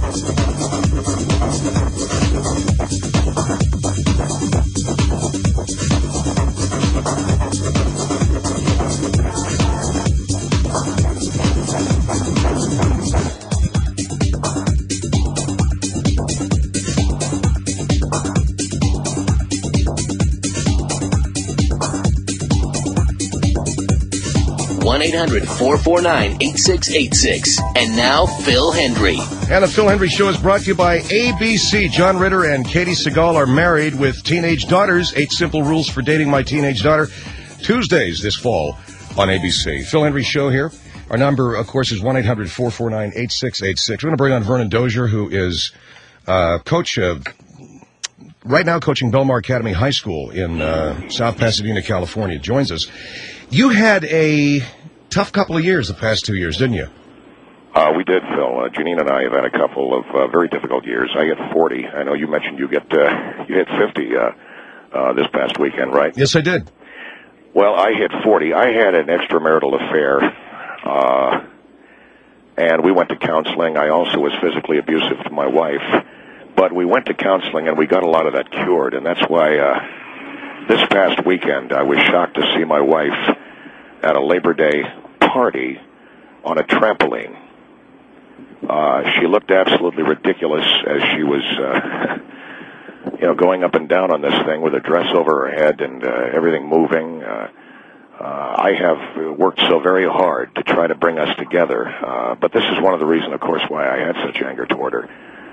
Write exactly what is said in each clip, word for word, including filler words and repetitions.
one eight hundred four four nine eight six eight six. And now, Phil Hendry. And the Phil Hendry Show is brought to you by A B C. John Ritter and Katie Seagal are married with teenage daughters. Eight simple rules for dating my teenage daughter. Tuesdays this fall on A B C. Phil Hendry Show here. Our number, of course, is one eight hundred four four nine eight six eight six. We're going to bring on Vernon Dozier, who is uh, coach of... right now coaching Belmar Academy High School in uh, South Pasadena, California. Joins us. You had a tough couple of years the past two years, didn't you? Uh, we did, Phil. Uh, Janine and I have had a couple of uh, very difficult years. I hit forty. I know you mentioned you get uh, you hit fifty uh, uh, this past weekend, right? Yes, I did. Well, I hit forty. I had an extramarital affair, uh, and we went to counseling. I also was physically abusive to my wife, but we went to counseling and we got a lot of that cured, and that's why uh, this past weekend I was shocked to see my wife at a Labor Day party on a trampoline. Uh, she looked absolutely ridiculous as she was, uh, you know, going up and down on this thing with a dress over her head and uh, everything moving. Uh, uh, I have worked so very hard to try to bring us together, uh, but this is one of the reasons, of course, why I had such anger toward her.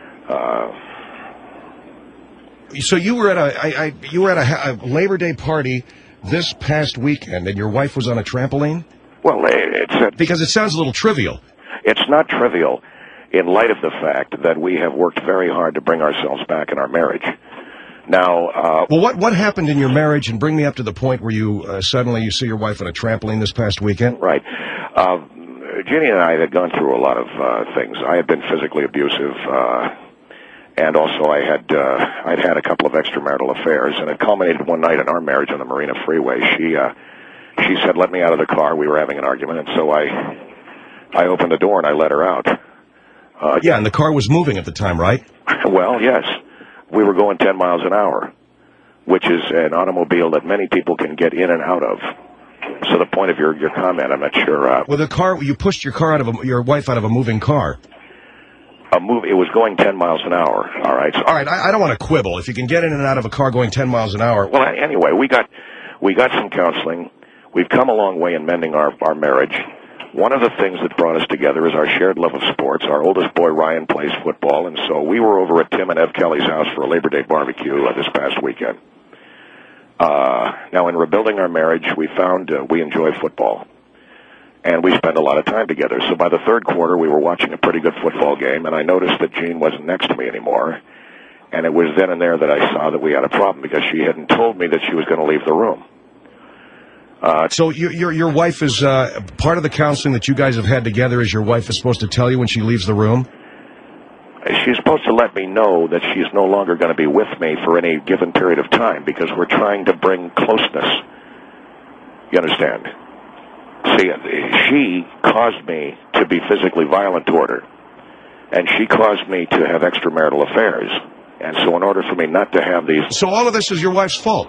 Uh, so you were at a, I, I, you were at a, a Labor Day party this past weekend, and your wife was on a trampoline? Well, it's a, because it sounds a little trivial. It's not trivial in light of the fact that we have worked very hard to bring ourselves back in our marriage. Now, uh... Well, what, what happened in your marriage, and bring me up to the point where you uh, suddenly you see your wife on a trampoline this past weekend? Right. Uh, Ginny and I had gone through a lot of uh, things. I had been physically abusive, uh, and also I had uh, I'd had a couple of extramarital affairs, and it culminated one night in our marriage on the Marina Freeway. She uh, she said, "Let me out of the car." We were having an argument, and so I I opened the door and I let her out. Uh, yeah, and the car was moving at the time, right? Well, yes. We were going ten miles an hour, which is an automobile that many people can get in and out of. So the point of your, your comment, I'm not sure. Uh, well, the car, you pushed your car out of a, your wife out of a moving car. A move, it was going ten miles an hour, all right? So, all right, I, I don't want to quibble. If you can get in and out of a car going ten miles an hour. Well, anyway, we got we got some counseling. We've come a long way in mending our, our marriage. One of the things that brought us together is our shared love of sports. Our oldest boy, Ryan, plays football, and so we were over at Tim and Ev Kelly's house for a Labor Day barbecue uh, this past weekend. Uh, now, in rebuilding our marriage, we found uh, we enjoy football, and we spend a lot of time together. So by the third quarter, we were watching a pretty good football game, and I noticed that Jean wasn't next to me anymore, and it was then and there that I saw that we had a problem because she hadn't told me that she was going to leave the room. Uh, so your, your your wife is uh, part of the counseling that you guys have had together is your wife is supposed to tell you when she leaves the room? She's supposed to let me know that she's no longer going to be with me for any given period of time because we're trying to bring closeness. You understand? See, she caused me to be physically violent toward her, and she caused me to have extramarital affairs. And so in order for me not to have these... So all of this is your wife's fault?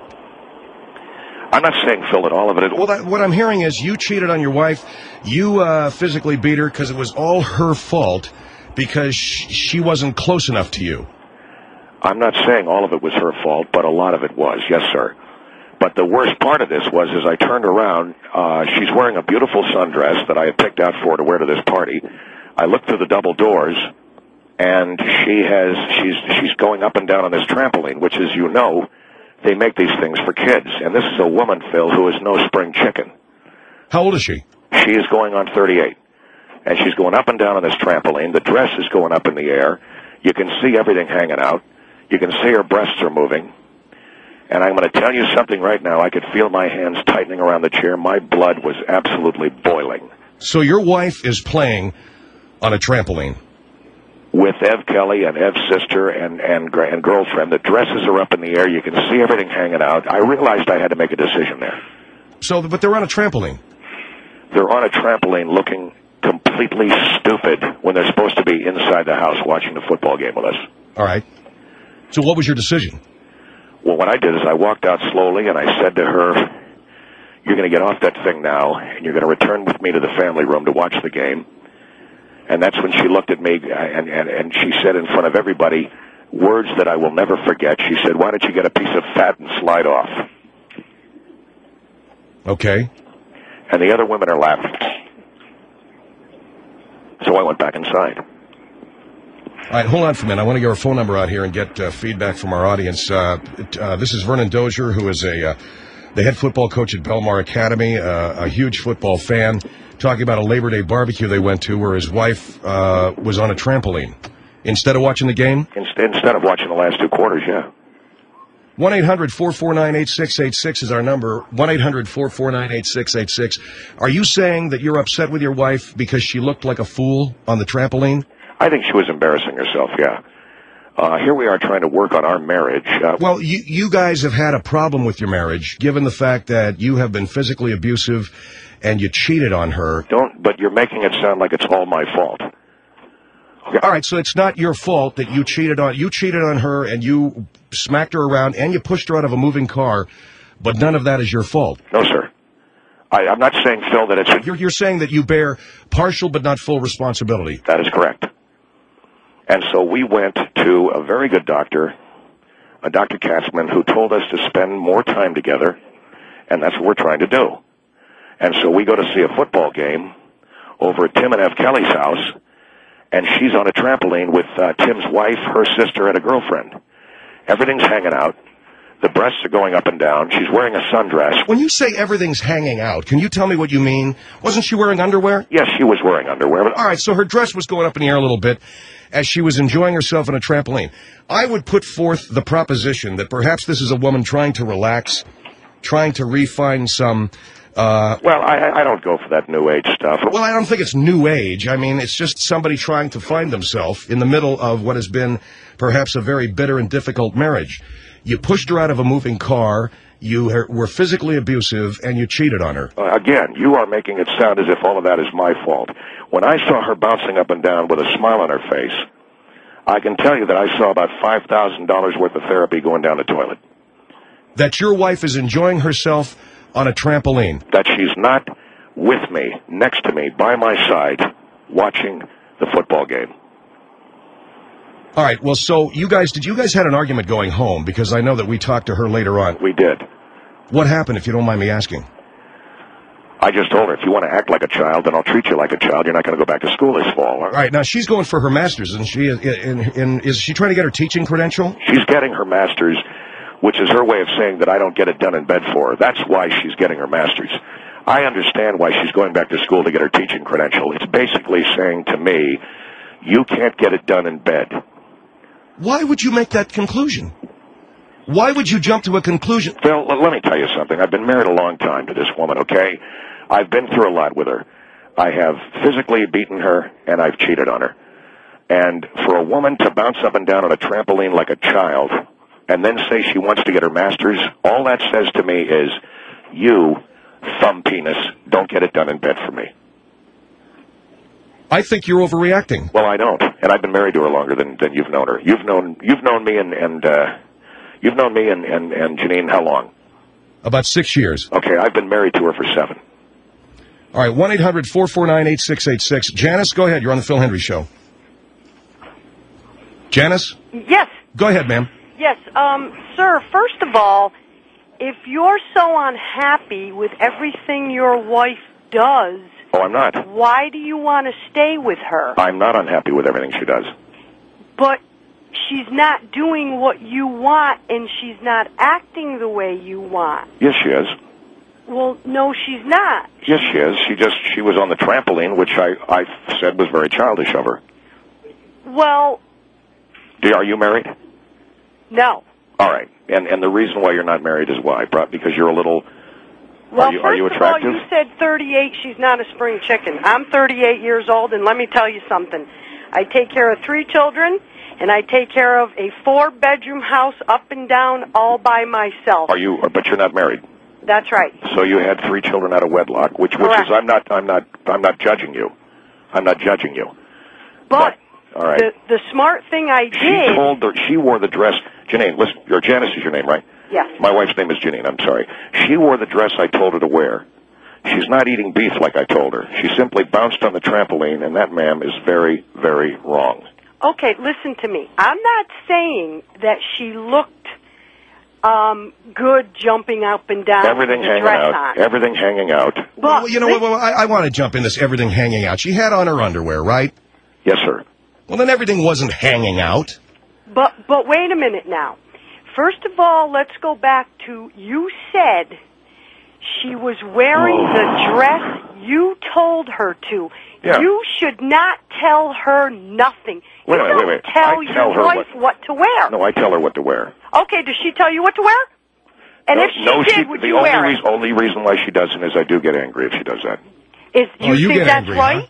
I'm not saying, Phil, that all of it is... Well, that, what I'm hearing is you cheated on your wife, you uh, physically beat her because it was all her fault because sh she wasn't close enough to you. I'm not saying all of it was her fault, but a lot of it was, yes, sir. But the worst part of this was, as I turned around, uh, she's wearing a beautiful sundress that I had picked out for her to wear to this party. I looked through the double doors, and she has, she's, she's going up and down on this trampoline, which, as you know, they make these things for kids. And this is a woman, Phil, who is no spring chicken. How old is she? She is going on thirty-eight. And she's going up and down on this trampoline. The dress is going up in the air. You can see everything hanging out. You can see her breasts are moving. And I'm going to tell you something right now. I could feel my hands tightening around the chair. My blood was absolutely boiling. So your wife is playing on a trampoline? With Ev Kelly and Ev's sister and, and, and girlfriend. The dresses are up in the air. You can see everything hanging out. I realized I had to make a decision there. So, but they're on a trampoline? They're on a trampoline looking completely completely stupid when they're supposed to be inside the house watching the football game with us. All right. So what was your decision? Well, what I did is I walked out slowly, and I said to her, you're going to get off that thing now, and you're going to return with me to the family room to watch the game. And that's when she looked at me, and, and, and she said in front of everybody words that I will never forget. She said, why don't you get a piece of fat and slide off? Okay. And the other women are laughing. So I went back inside. All right, hold on for a minute. I want to get our phone number out here and get uh, feedback from our audience. Uh, uh, this is Vernon Dozier, who is a uh, the head football coach at Belmar Academy, uh, a huge football fan, talking about a Labor Day barbecue they went to where his wife uh, was on a trampoline. Instead of watching the game? Instead of watching the last two quarters, yeah. one eight hundred four four nine eight six eight six is our number. one eight hundred four four nine eight six eight six. Are you saying that you're upset with your wife because she looked like a fool on the trampoline? I think she was embarrassing herself, yeah. Uh, here we are trying to work on our marriage. Uh, well, you, you guys have had a problem with your marriage, given the fact that you have been physically abusive and you cheated on her. Don't, but you're making it sound like it's all my fault. Okay. All right, so it's not your fault that you cheated on, you cheated on her and you smacked her around and you pushed her out of a moving car, but none of that is your fault. No, sir. I, I'm not saying, Phil, that it's... You're, you're saying that you bear partial but not full responsibility. That is correct. And so we went to a very good doctor, a Doctor Katzman, who told us to spend more time together, and that's what we're trying to do. And so we go to see a football game over at Tim and Ev Kelly's house, and she's on a trampoline with uh, Tim's wife, her sister, and a girlfriend. Everything's hanging out. The breasts are going up and down. She's wearing a sundress. When you say everything's hanging out, can you tell me what you mean? Wasn't she wearing underwear? Yes, she was wearing underwear. But... All right, so her dress was going up in the air a little bit as she was enjoying herself on a trampoline. I would put forth the proposition that perhaps this is a woman trying to relax, trying to refine some... Uh, well, I, I don't go for that New Age stuff. Well, I don't think it's New Age. I mean, it's just somebody trying to find themselves in the middle of what has been perhaps a very bitter and difficult marriage. You pushed her out of a moving car, you were physically abusive, and you cheated on her. Uh, again, you are making it sound as if all of that is my fault. When I saw her bouncing up and down with a smile on her face, I can tell you that I saw about five thousand dollars worth of therapy going down the toilet. That your wife is enjoying herself on a trampoline. That she's not with me, next to me, by my side, watching the football game. All right, well, so you guys, did you guys had an argument going home? Because I know that we talked to her later on. We did. What happened, if you don't mind me asking? I just told her, if you want to act like a child, then I'll treat you like a child. You're not going to go back to school this fall. All right, now she's going for her master's, and she is, in, in, is she trying to get her teaching credential? She's getting her master's, which is her way of saying that I don't get it done in bed for her. That's why she's getting her master's. I understand why she's going back to school to get her teaching credential. It's basically saying to me, you can't get it done in bed. Why would you make that conclusion? Why would you jump to a conclusion? Phil, let me tell you something. I've been married a long time to this woman, okay? I've been through a lot with her. I have physically beaten her, and I've cheated on her. And for a woman to bounce up and down on a trampoline like a child and then say she wants to get her master's, all that says to me is, you, thumb penis, don't get it done in bed for me. I think you're overreacting. Well, I don't, and I've been married to her longer than, than you've known her. You've known you've known me and and uh, you've known me and, and and Janine how long? About six years. Okay, I've been married to her for seven. All right, one eight hundred four four nine eight six eight six. Janice, go ahead. You're on the Phil Hendry Show. Janice? Yes. Go ahead, ma'am. Yes, um, sir. First of all, if you're so unhappy with everything your wife does. Oh, I'm not. Why do you want to stay with her? I'm not unhappy with everything she does. But she's not doing what you want, and she's not acting the way you want. Yes, she is. Well, no, she's not. Yes, she is. She just, she was on the trampoline, which I, I said was very childish of her. Well... Do, are you married? No. All right. And and the reason why you're not married is why? Because you're a little... Well, are you, first are you attractive? of all, you said thirty-eight. She's not a spring chicken. I'm thirty-eight years old, and let me tell you something. I take care of three children, and I take care of a four-bedroom house up and down all by myself. Are you? But you're not married. That's right. So you had three children out of wedlock, which, which Correct. is I'm not I'm not I'm not judging you. I'm not judging you. But, but all right. the, the smart thing I did... She told her, she wore the dress... Janine, listen, your Janice is your name, right? Yes. My wife's name is Janine, I'm sorry. She wore the dress I told her to wear. She's not eating beef like I told her. She simply bounced on the trampoline, and that, ma'am, is very, very wrong. Okay, listen to me. I'm not saying that she looked um, good jumping up and down Everything with the hanging dress out. on. Everything hanging out. But Well, you know this- what? Well, I, I want to jump in this everything hanging out. She had on her underwear, right? Yes, sir. Well, then everything wasn't hanging out. But but wait a minute now. First of all, let's go back to you said she was wearing the dress you told her to. Yeah. You should not tell her nothing. Wait you a minute, don't wait, wait. tell I your tell her wife what- what to wear. No, I tell her what to wear. Okay, does she tell you what to wear? And no, if she no, did, she, would the you only wear it? reason, only reason why she doesn't is I do get angry if she does that. Is Oh, you, you think get that's angry, right? huh?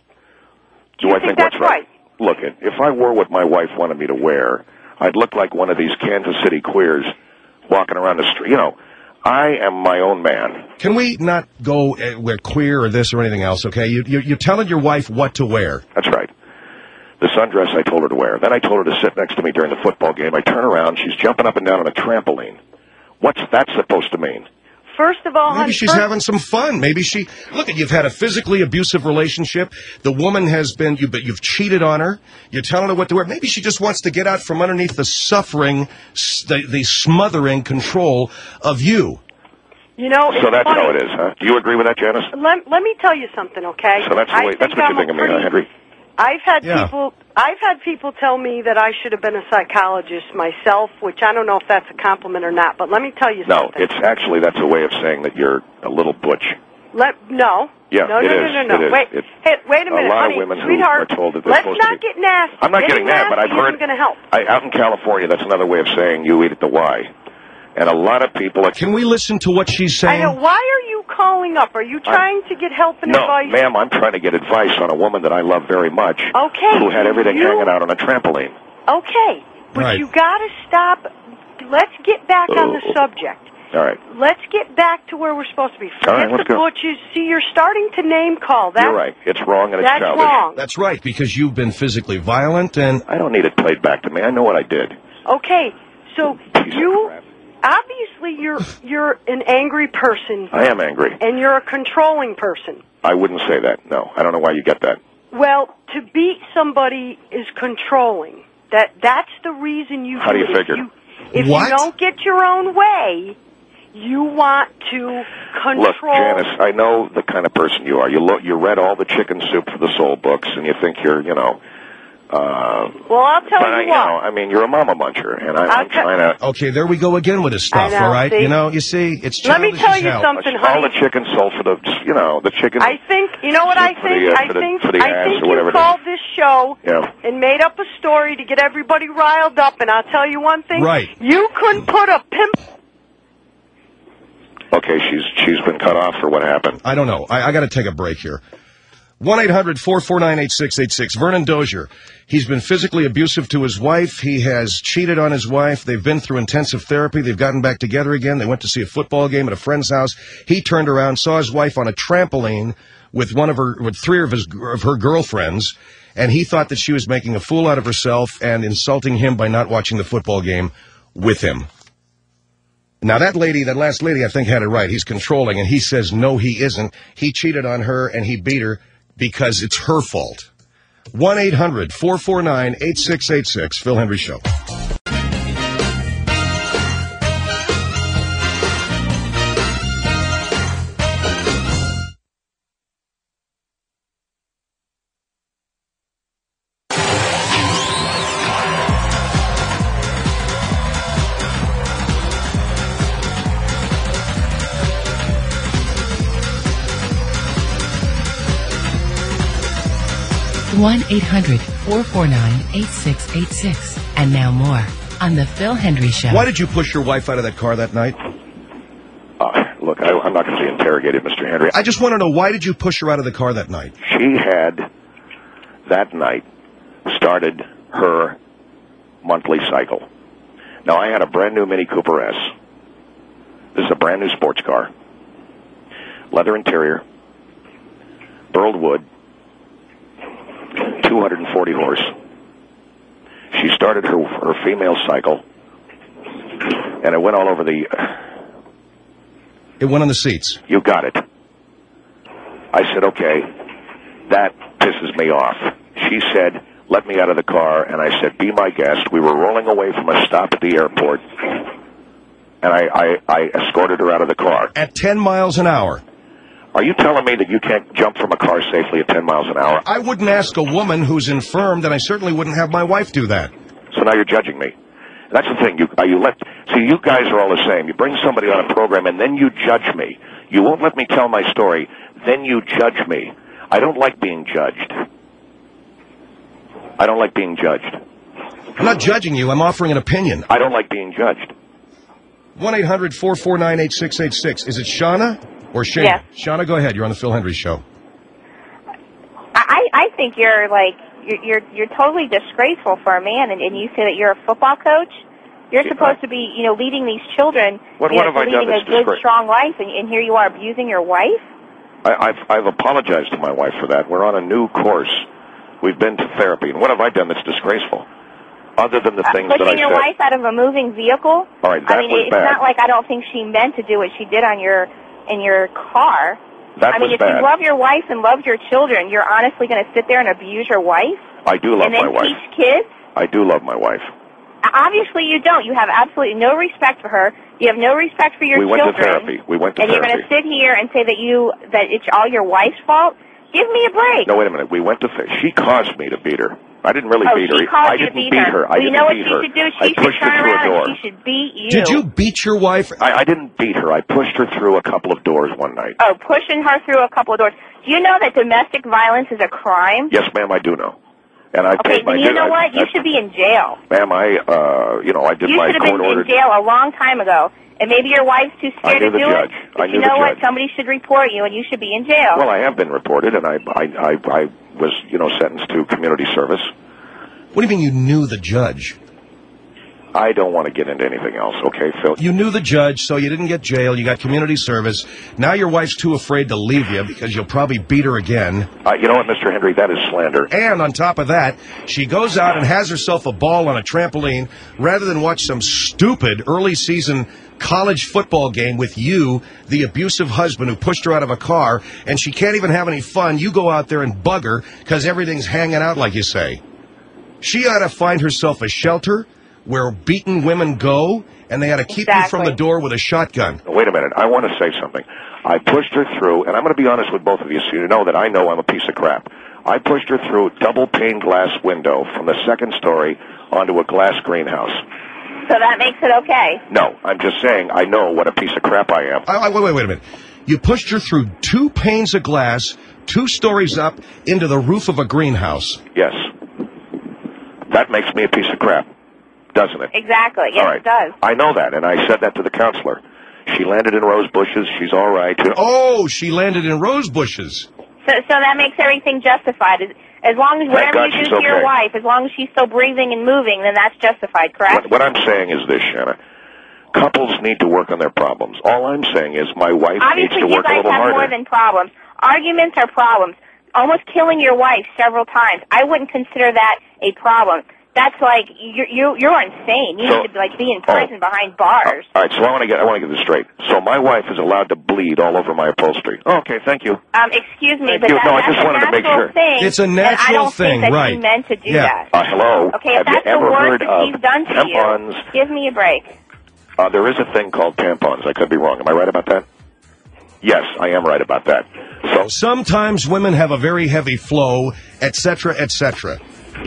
Do you I think think that's what's right? Look, if I wore what my wife wanted me to wear, I'd look like one of these Kansas City queers walking around the street. You know, I am my own man. Can we not go uh, we're queer or this or anything else, okay? You, you, you're telling your wife what to wear. That's right. The sundress I told her to wear. Then I told her to sit next to me during the football game. I turn around. She's jumping up and down on a trampoline. What's that supposed to mean? First of all, Maybe honey, she's first, having some fun. Maybe she... Look, you've had a physically abusive relationship. The woman has been... You, but you've cheated on her. You're telling her what to wear. Maybe she just wants to get out from underneath the suffering, s- the, the smothering control of you. you know, So it's that's funny. how it is, huh? Do you agree with that, Janice? Let, let me tell you something, okay? So that's the I way, that's think what I'm you think a of me, huh, pretty- Henry? I've had Yeah. people I've had people tell me that I should have been a psychologist myself, which I don't know if that's a compliment or not, but let me tell you No, something. it's actually, that's a way of saying that you're a little butch. Let no. Yeah, no, it no, is. no, no, no. It is. Wait, It- hey, wait a a minute, lot of honey, women who sweetheart. are told that they're let's supposed to not be- get nasty. I'm not getting mad, but I've nasty heard... isn't going to help. I, out in California, that's another way of saying you eat at the Y. And a lot of people... Are, Can we listen to what she's I saying? know. Why are you calling up? Are you trying to get help and no, advice? ma'am, I'm trying to get advice on a woman that I love very much. Okay, Who had everything you- hanging out on a trampoline. Okay, but Right. you got to stop. Let's get back on the Oh. subject. All right. Let's get back to where we're supposed to be. Forget All right, let's the go. butches. See, you're starting to name call. That's, You're right. It's wrong and it's That's childish. wrong. That's right, because you've been physically violent and... I don't need it played back to me. I know what I did. Okay, so Piece of you crap. obviously you're you're an angry person I am angry. and you're a controlling person. I wouldn't say that. No, I don't know why you get that. Well, to beat somebody is controlling. That that's the reason you How do you it. If figure? you, if What? you don't get your own way, you want to control. Look, Janice, I know the kind of person you are. You lo- you read all the Chicken Soup for the Soul books, and you think you're, you know. Uh, Well, I'll tell but I, you you what. know, I mean, you're a mama muncher, and I, I'll I'm tell- trying to. Okay, there we go again with his stuff, I know, all right? see? You know, you see, it's Let me childish tell as you hell. something, all honey. the chicken soul for the, you know, the chicken. I think you know what I For the, think. uh, I for the- think for the I ass think or whatever you it is. called this show Yeah. and made up a story to get everybody riled up. And I'll tell you one thing. Right. You couldn't put a pimp. Okay, she's she's been cut off for what happened. I don't know. I, I got to take a break here. one eight hundred four four nine eight six eight six. Vernon Dozier. He's been physically abusive to his wife. He has cheated on his wife. They've been through intensive therapy. They've gotten back together again. They went to see a football game at a friend's house. He turned around, saw his wife on a trampoline with one of her, with three of his, of her girlfriends, and he thought that she was making a fool out of herself and insulting him by not watching the football game with him. Now, that lady, that last lady, I think had it right. He's controlling, and he says, no, he isn't. He cheated on her, and he beat her because it's her fault. one eight hundred four four nine eight six eight six. Phil Hendry Show. one eight hundred four four nine eight six eight six. And now more on The Phil Hendry Show. Why did you push your wife out of that car that night? Uh, look, I, I'm not going to be interrogated, Mister Henry. I just want to know, why did you push her out of the car that night? She had, that night, started her monthly cycle. Now, I had a brand new Mini Cooper S. This is a brand new sports car. Leather interior. Burled wood. two hundred forty horse. She started her her female cycle, and it went all over the... It went on the seats. You got it. I said, okay, that pisses me off. She said, let me out of the car, and I said, be my guest. We were rolling away from a stop at the airport, and I, I, I escorted her out of the car. At ten miles an hour. Are you telling me that you can't jump from a car safely at ten miles an hour? I wouldn't ask a woman who's infirmed, and I certainly wouldn't have my wife do that. So now you're judging me. That's the thing. You, uh, you let see. You guys are all the same. You bring somebody on a program, and then you judge me. You won't let me tell my story. Then you judge me. I don't like being judged. I don't like being judged. I'm not judging you. I'm offering an opinion. I don't like being judged. one eight hundred four four nine eight six eight six. Is it Shauna or Shane? Yes. Shauna, go ahead. You're on the Phil Hendry Show. I, I think you're like you're, you're you're totally disgraceful for a man, and, and you say that you're a football coach. You're Yeah, supposed I- to be, you know, leading these children. What- you what know, have I to done leading a that's good, disgra- strong life, and, and here you are abusing your wife. I, I've I've apologized to my wife for that. We're on a new course. We've been to therapy, and what have I done that's disgraceful? Other than the Uh, things that I pushing your said. wife out of a moving vehicle. All right, that I mean, was it's bad. not like I don't think she meant to do what she did on your in your car. That I mean, was if bad. you love your wife and love your children, you're honestly going to sit there and abuse your wife I do love and then my wife. teach kids? I do love my wife. Obviously, you don't. You have absolutely no respect for her. You have no respect for your We went to children. therapy. We went to and you're therapy. going to sit here and say that you that it's all your wife's fault? Give me a break. No, wait a minute. We went to th- she caused me to beat her. I didn't really oh, beat she her. caused I you to didn't beat beat her. her. I Well, you didn't know what beat she her. should do? I She should pushed turn her through around a door. and she should beat you. Did you beat your wife? I, I didn't beat her. I pushed her through a couple of doors one night. Oh, pushing her through a couple of doors. Do you know that domestic violence is a crime? Yes, ma'am, I do know. And I Okay, paid my then you due- know I- what? You I- should be in jail. Ma'am, I, uh, you know, I did You my should have been in court-ordered... jail a long time ago. And maybe your wife's too I scared knew to the do judge. it. I But knew you the know what? judge. Somebody should report you, and you should be in jail. Well, I have been reported, and I, I, I, I was, you know, sentenced to community service. What do you mean you knew the judge? I don't want to get into anything else, okay, Phil? You knew the judge, so you didn't get jail. You got community service. Now your wife's too afraid to leave you because you'll probably beat her again. Uh, you know what, Mister Hendry? That is slander. And on top of that, she goes out and has herself a ball on a trampoline rather than watch some stupid early season college football game with you, the abusive husband who pushed her out of a car, and she can't even have any fun. You go out there and bug her because everything's hanging out, like you say. She ought to find herself a shelter where beaten women go, and they ought to keep you from Exactly. the door with a shotgun. Wait a minute. I want to say something. I pushed her through, and I'm going to be honest with both of you so you know that I know I'm a piece of crap. I pushed her through a double-pane glass window from the second story onto a glass greenhouse. So that makes it okay. No, I'm just saying I know what a piece of crap I am. I, I, wait, wait, wait a minute. You pushed her through two panes of glass, two stories up, into the roof of a greenhouse. Yes. That makes me a piece of crap, doesn't it? Exactly. Yes, All right. it does. I know that, and I said that to the counselor. She landed in rose bushes. She's all right. Oh, she landed in rose bushes. So, so that makes everything justified. As, as long as Thank whatever God you she's do to your okay. wife, as long as she's still breathing and moving, then that's justified, correct? What, what I'm saying is this, Shanna. Couples need to work on their problems. All I'm saying is my wife Obviously, needs to you work a guys little have harder. more than problems. Arguments are problems. Almost killing your wife several times. I wouldn't consider that a problem. That's like you're you're, you're insane. You So- need to like be in prison oh. behind bars. All right, so I want to get I want to get this straight. So my wife is allowed to bleed all over my upholstery. Oh, okay, thank you. Um, excuse me, Thank but you. that, No, I that's just a wanted to make natural sure. thing. It's a and I natural don't thing, think that right. she meant to do Yeah. that. Uh, hello. Okay, Have if that's you the ever worst heard that of she's done to tampons? you, give me a break. Uh, there is a thing called tampons. I could be wrong. Am I right about that? Yes, I am right about that. So Sometimes women have a very heavy flow, et cetera, et cetera.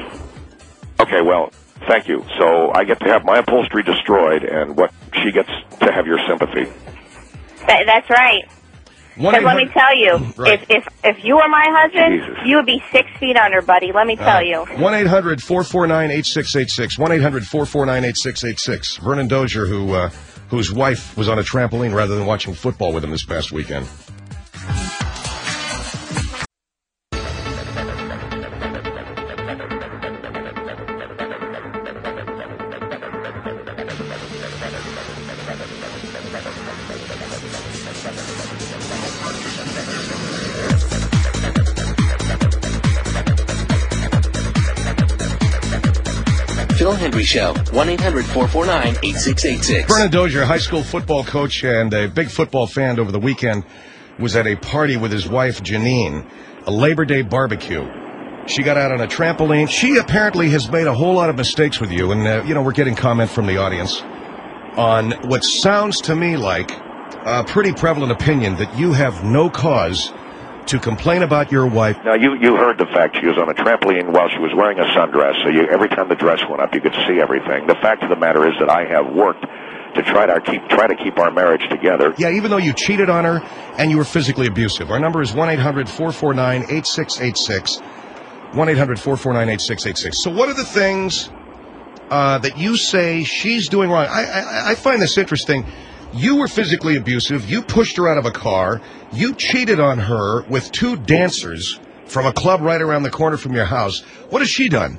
okay, well, thank you. So I get to have my upholstery destroyed, and what she gets to have your sympathy. That, that's right. Because let me tell you, Right. if if if you were my husband, Jesus. you would be six feet under, buddy. Let me tell you. one eight hundred four four nine eight six eight six. one eight hundred four four nine eight six eight six. Vernon Dozier, who, uh, whose wife was on a trampoline rather than watching football with him this past weekend. Phil Hendry Show. one eight hundred four four nine eight six eight six. Vernon Dozier, high school football coach and a big football fan over the weekend, was at a party with his wife, Janine, a Labor Day barbecue. She got out on a trampoline. She apparently has made a whole lot of mistakes with you, and, uh, you know, we're getting comment from the audience on what sounds to me like a pretty prevalent opinion that you have no cause to complain about your wife. Now, you, you heard the fact she was on a trampoline while she was wearing a sundress, so you, every time the dress went up, you could see everything. The fact of the matter is that I have worked to try to keep try to keep our marriage together. Yeah, even though you cheated on her and you were physically abusive. Our number is one eight hundred four four nine eight six eight six. one eight hundred four four nine eight six eight six. So what are the things uh, that you say she's doing wrong? I, I, I find this interesting. You were physically abusive. You pushed her out of a car. You cheated on her with two dancers from a club right around the corner from your house. What has she done?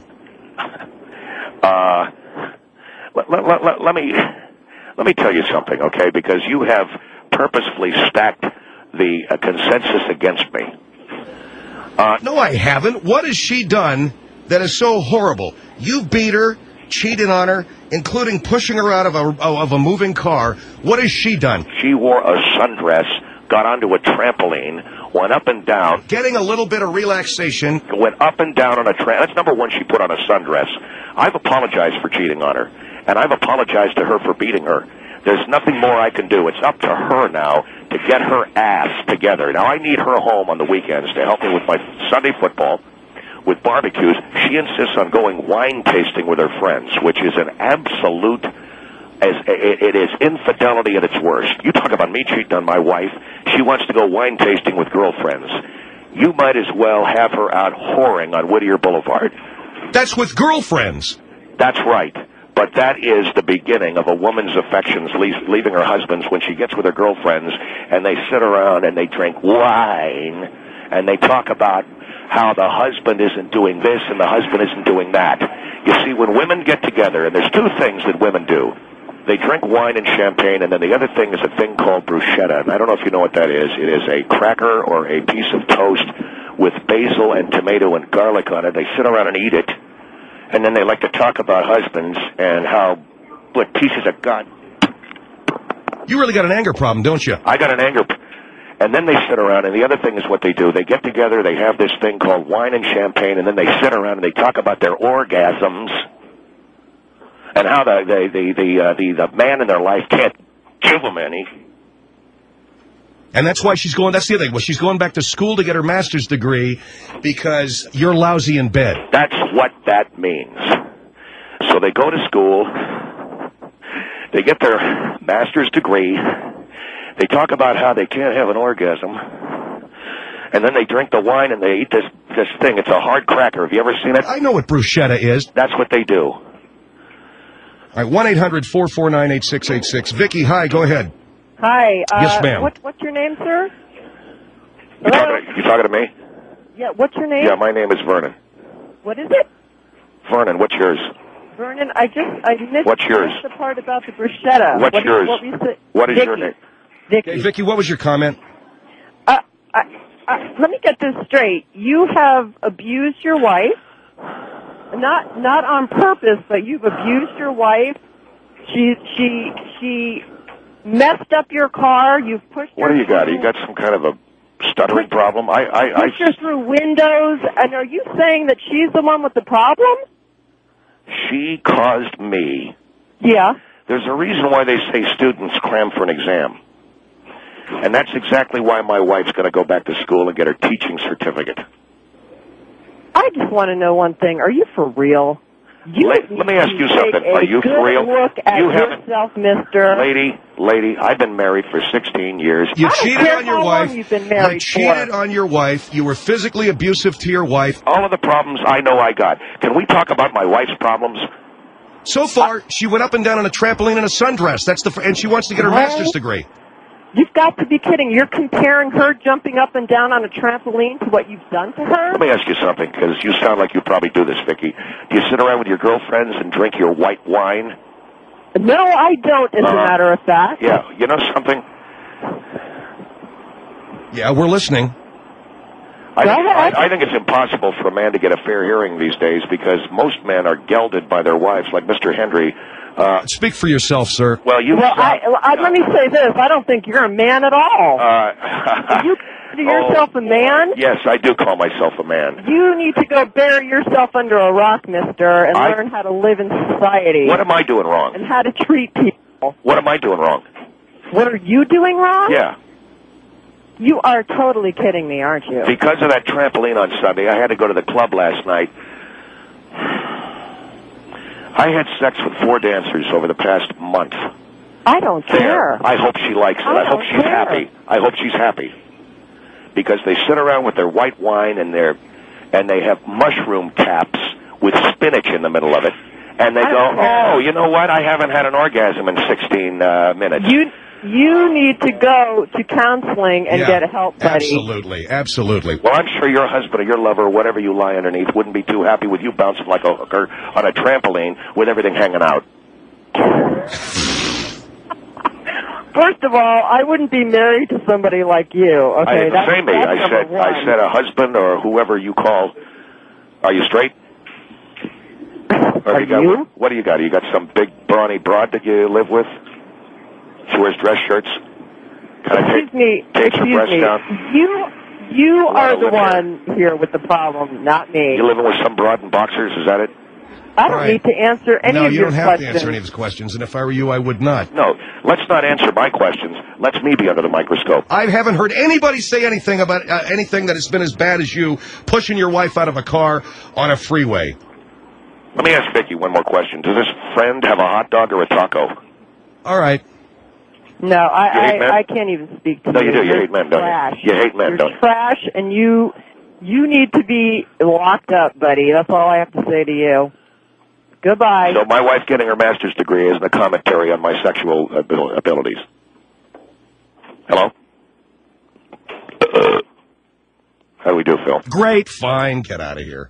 Uh, let, let, let, let me let me tell you something, okay? Because you have purposefully stacked the uh, consensus against me. Uh, no, I haven't. What has she done that is so horrible? You beat her, cheated on her, including pushing her out of a of a moving car. What has she done? She wore a sundress, got onto a trampoline, went up and down. Getting a little bit of relaxation. Went up and down on a trampoline. That's number one, she put on a sundress. I've apologized for cheating on her, and I've apologized to her for beating her. There's nothing more I can do. It's up to her now to get her ass together. Now, I need her home on the weekends to help me with my Sunday football, with barbecues. She insists on going wine tasting with her friends, which is an absolute, as it is infidelity at its worst. You talk about me cheating on my wife. She wants to go wine tasting with girlfriends. You might as well have her out whoring on Whittier Boulevard. That's with girlfriends. That's right. But that is the beginning of a woman's affections leaving her husband's when she gets with her girlfriends and they sit around and they drink wine and they talk about how the husband isn't doing this and the husband isn't doing that. You see, when women get together, and there's two things that women do. They drink wine and champagne, and then the other thing is a thing called bruschetta. And I don't know if you know what that is. It is a cracker or a piece of toast with basil and tomato and garlic on it. They sit around and eat it. And then they like to talk about husbands and how, what pieces of God. You really got an anger problem, don't you? I got an anger problem. And then they sit around, and the other thing is what they do. They get together, they have this thing called wine and champagne, and then they sit around and they talk about their orgasms and how the the the the, uh, the, the man in their life can't give them any. And that's why she's going, that's the other thing. Well, she's going back to school to get her master's degree because you're lousy in bed. That's what that means. So they go to school, they get their master's degree, they talk about how they can't have an orgasm, and then they drink the wine and they eat this, this thing. It's a hard cracker. Have you ever seen it? I know what bruschetta is. That's what they do. All right, one eight hundred four four nine eight six eight six. Vicky, hi, go ahead. Hi. Uh, yes, ma'am. What, what's your name, sir? You talking, to, you talking to me? Yeah, what's your name? Yeah, my name is Vernon. What is it? Vernon, what's yours? Vernon, I just, I missed, what's yours? missed the part about the bruschetta. What's what yours? Is, what, what is Vicky. your name? Vicky. Okay, Vicky, what was your comment? Uh, I, uh, let me get this straight. You have abused your wife, not not on purpose, but you've abused your wife. She she she messed up your car. You've pushed her. What do you got? through, You got some kind of a stuttering problem? I I, pushed I, her through windows. And are you saying that she's the one with the problem? She caused me. Yeah. There's a reason why they say students cram for an exam. And that's exactly why my wife's going to go back to school and get her teaching certificate. I just want to know one thing. Are you for real? You let, let me ask you something. Are you for real? Look at you yourself, mister. Lady, lady, I've been married for sixteen years. You I don't cheated care on your how wife. Long you've been married you cheated for. on your wife. You were physically abusive to your wife. All of the problems I know I got. Can we talk about my wife's problems? So far, she went up and down on a trampoline in a sundress. That's the, and she wants to get her What? master's degree. You've got to be kidding. You're comparing her jumping up and down on a trampoline to what you've done to her? Let me ask you something, because you sound like you probably do this, Vicky. Do you sit around with your girlfriends and drink your white wine? No, I don't, as uh, a matter of fact. Yeah, you know something? Yeah, we're listening. I, Go think, ahead. I, I think it's impossible for a man to get a fair hearing these days because most men are gelded by their wives, like Mister Hendry. Uh, Speak for yourself, sir. well, you. Well, I, I, let me say this. I don't think you're a man at all. Uh, If you consider yourself oh, a man, yes, I do call myself a man. you need to go bury yourself under a rock, mister, and I- learn how to live in society What am I doing wrong? and how to treat people. What am I doing wrong? What are you doing wrong? Yeah. You are totally kidding me, aren't you? Because of that trampoline on Sunday, I had to go to the club last night. I had sex with four dancers over the past month. I don't care. I hope she likes it. I I, hope don't she's care. happy. I hope she's happy. Because they sit around with their white wine and their and they have mushroom caps with spinach in the middle of it. And they I go, don't care. oh, you know what? I haven't had an orgasm in sixteen uh, minutes. You you need to go to counseling and Yeah, get help, buddy. Absolutely, absolutely. Well, I'm sure your husband or your lover or whatever you lie underneath wouldn't be too happy with you bouncing like a hooker on a trampoline with everything hanging out. First of all, I wouldn't be married to somebody like you. I Okay, didn't that's, say me. that's I number said one. I said a husband or whoever you call. Are you straight? Or Are you got, you? What do you got? You got some big brawny broad that you live with? She wears dress shirts. Kind of Excuse me. takes her Excuse breasts me. down. You you lot are of the lip hair. one here with the problem, not me. You living with some broad in boxers? Is that it? I don't All right. need to answer any no, of you your don't have questions. to answer any of his questions, and if I were you, I would not. No. Let's not answer my questions. Let's me be under the microscope. I haven't heard anybody say anything about uh, anything that has been as bad as you pushing your wife out of a car on a freeway. Let me ask Vicky one more question. Does this friend have a hot dog or a taco? All right. No, I, You hate men? I, I can't even speak to No, you. you do. You You're hate men, don't you? trash. You hate men, You're don't you? trash, and you you need to be locked up, buddy. That's all I have to say to you. Goodbye. So my wife getting her master's degree isn't a commentary on my sexual abil- abilities. Hello? Uh, how do we do, Phil? Great, fine, get out of here.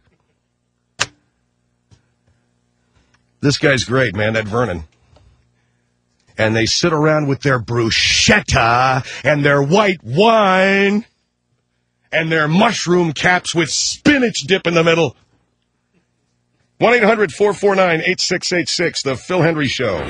This guy's great, man, that Vernon. And they sit around with their bruschetta and their white wine and their mushroom caps with spinach dip in the middle. one eight hundred four four nine eight six eight six, The Phil Hendry Show.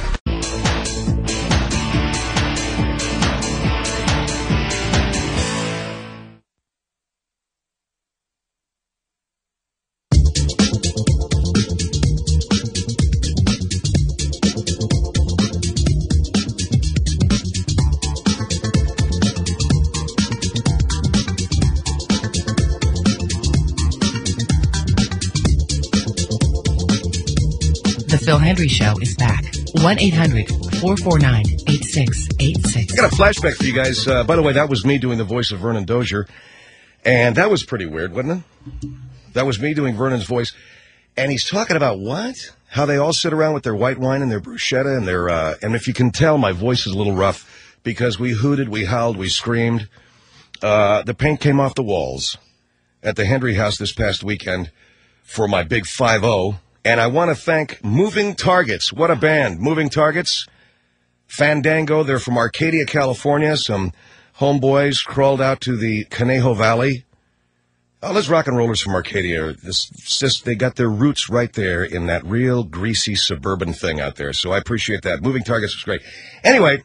The Phil Hendry Show is back. one eight hundred four four nine eight six eight six. I got a flashback for you guys. Uh, by the way, that was me doing the voice of Vernon Dozier. And that was pretty weird, wasn't it? That was me doing Vernon's voice. And he's talking about what? How they all sit around with their white wine and their bruschetta and their, uh, and if you can tell, my voice is a little rough because we hooted, we howled, we screamed. Uh, the paint came off the walls at the Hendry house this past weekend for my big five oh. And I want to thank Moving Targets. What a band. Moving Targets. Fandango. They're from Arcadia, California. Some homeboys crawled out to the Conejo Valley. Oh, those rock and rollers from Arcadia, this, just, they got their roots right there in that real greasy suburban thing out there. So I appreciate that. Moving Targets was great. Anyway,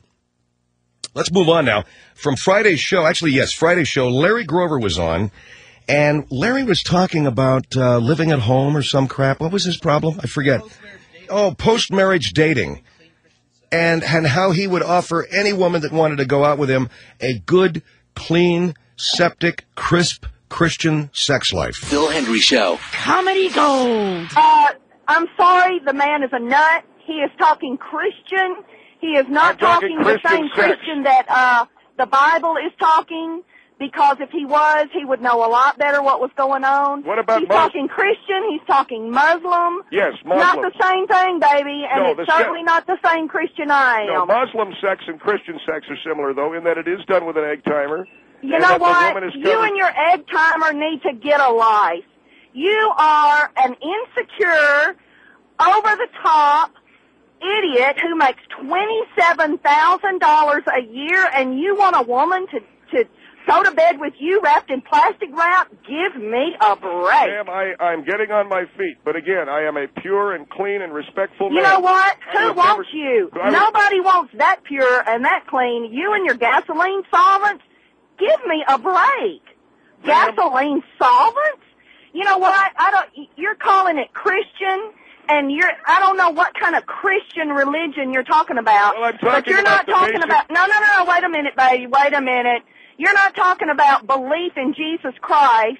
let's move on now. From Friday's show, actually, yes, Friday's show, Larry Grover was on. And Larry was talking about uh, living at home or some crap. What was his problem? I forget. Oh, post-marriage dating. And, and how he would offer any woman that wanted to go out with him a good, clean, septic, crisp, Christian sex life. Phil Hendry Show. Comedy Gold. Uh, I'm sorry, the man is a nut. He is talking Christian. He is not I'm talking talking the Christian same sex. Christian that uh, the Bible is talking, because if he was, he would know a lot better what was going on. What about He's Mus- talking Christian. He's talking Muslim. Yes, Not Muslim. the same thing, baby, and No, it's the se- certainly not the same Christian I No, am. Muslim sex and Christian sex are similar, though, in that it is done with an egg timer. You and know that the what? woman is You covered- and your egg timer need to get a life. You are an insecure, over-the-top idiot who makes twenty-seven thousand dollars a year, and you want a woman to, to go to bed with you wrapped in plastic wrap? Give me a break. Ma'am, I, I'm getting on my feet, but again, I am a pure and clean and respectful man. You know what? I Who would wants never- you? I would- Nobody wants that pure and that clean. You and your gasoline solvents? Give me a break. Ma'am. Gasoline solvents? You know what? I don't. You're calling it Christian, and you're. I don't know what kind of Christian religion you're talking about. Well, I'm but talking you're not about the talking basic- about. No, no, no. Wait a minute, baby. Wait a minute. You're not talking about belief in Jesus Christ,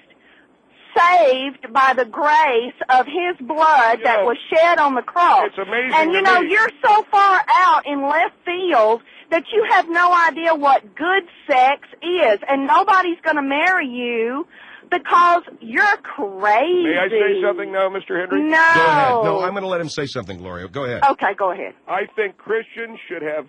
saved by the grace of His blood You that know, was shed on the cross. it's amazing And you to know, me. you're so far out in left field that you have no idea what good sex is, and nobody's going to marry you because you're crazy. May I say something now, Mister Henry? No. Go ahead. No, I'm going to let him say something, Gloria. Go ahead. Okay, go ahead. I think Christians should have.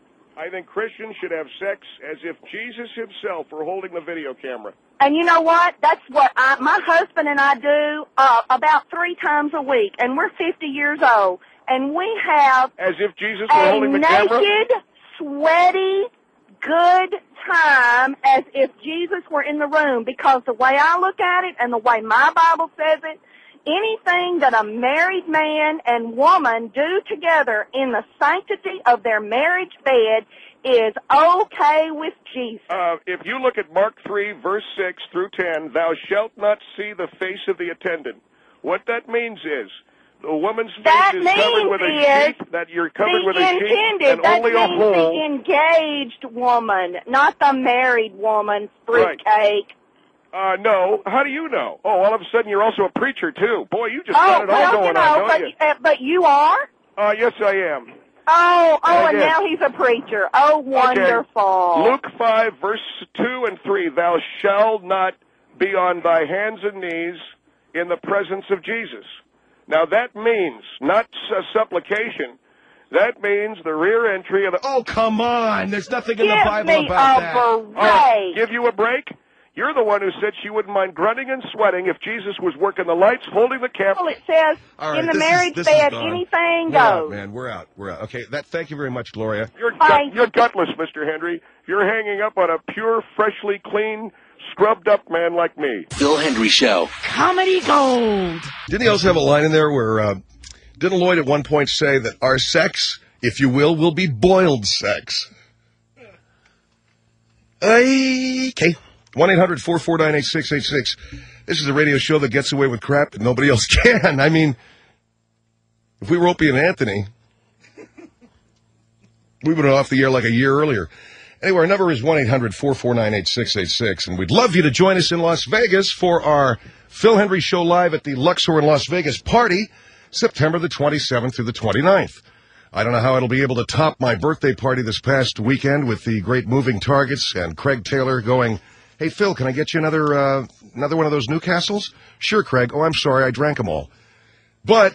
I think Christians should have sex as if Jesus Himself were holding the video camera. And you know what? That's what I, my husband and I do uh, about three times a week, and we're fifty years old, and we have As if Jesus were a holding the camera. naked, sweaty, good time as if Jesus were in the room, because the way I look at it and the way my Bible says it, anything that a married man and woman do together in the sanctity of their marriage bed is okay with Jesus. Uh, if you look at Mark three, verse six through ten, thou shalt not see the face of the attendant. What that means is, the woman's face That is covered with a means sheet, that you're covered The with a sheet, intended, and that only a means the hole. engaged woman, not the married woman, Right. fruitcake. Uh, no. How do you know? Oh, all of a sudden you're also a preacher, too. Boy, you just Oh, got it all well, going you know, on, don't but, you? uh, but you are? Uh, yes, I am. Oh, oh, I and did. now he's a preacher. Oh, wonderful. Okay. Luke five, verse two and three, thou shalt not be on thy hands and knees in the presence of Jesus. Now, that means, not a supplication, that means the rear entry of the... Oh, come on. There's nothing in Give the Bible me about a that. break. Oh, give you a break? You're the one who said she wouldn't mind grunting and sweating if Jesus was working the lights, holding the camera. Well, it says All right, in the this is- marriage this is bed, gone. anything We're out, goes. man. We're out. We're out. Okay, that. Thank you very much, Gloria. You're, Bye. gut, you're gutless, Mister Henry. You're hanging up on a pure, freshly clean, scrubbed-up man like me. Phil Hendry Show. Comedy Gold. Didn't he also have a line in there where, uh, didn't Lloyd at one point say that our sex, if you will, will be boiled sex? Okay. one eight hundred four four nine eight six eight six. This is a radio show that gets away with crap that nobody else can. I mean, if we were Opie and Anthony, we would have been off the air like a year earlier. Anyway, our number is one eight hundred four four nine eight six eight six, and we'd love you to join us in Las Vegas for our Phil Hendry Show live at the Luxor in Las Vegas party, September the twenty-seventh through the twenty-ninth. I don't know how it'll be able to top my birthday party this past weekend with the great moving targets and Craig Taylor going, hey, Phil, can I get you another uh, another one of those Newcastles? Sure, Craig. Oh, I'm sorry, I drank them all. But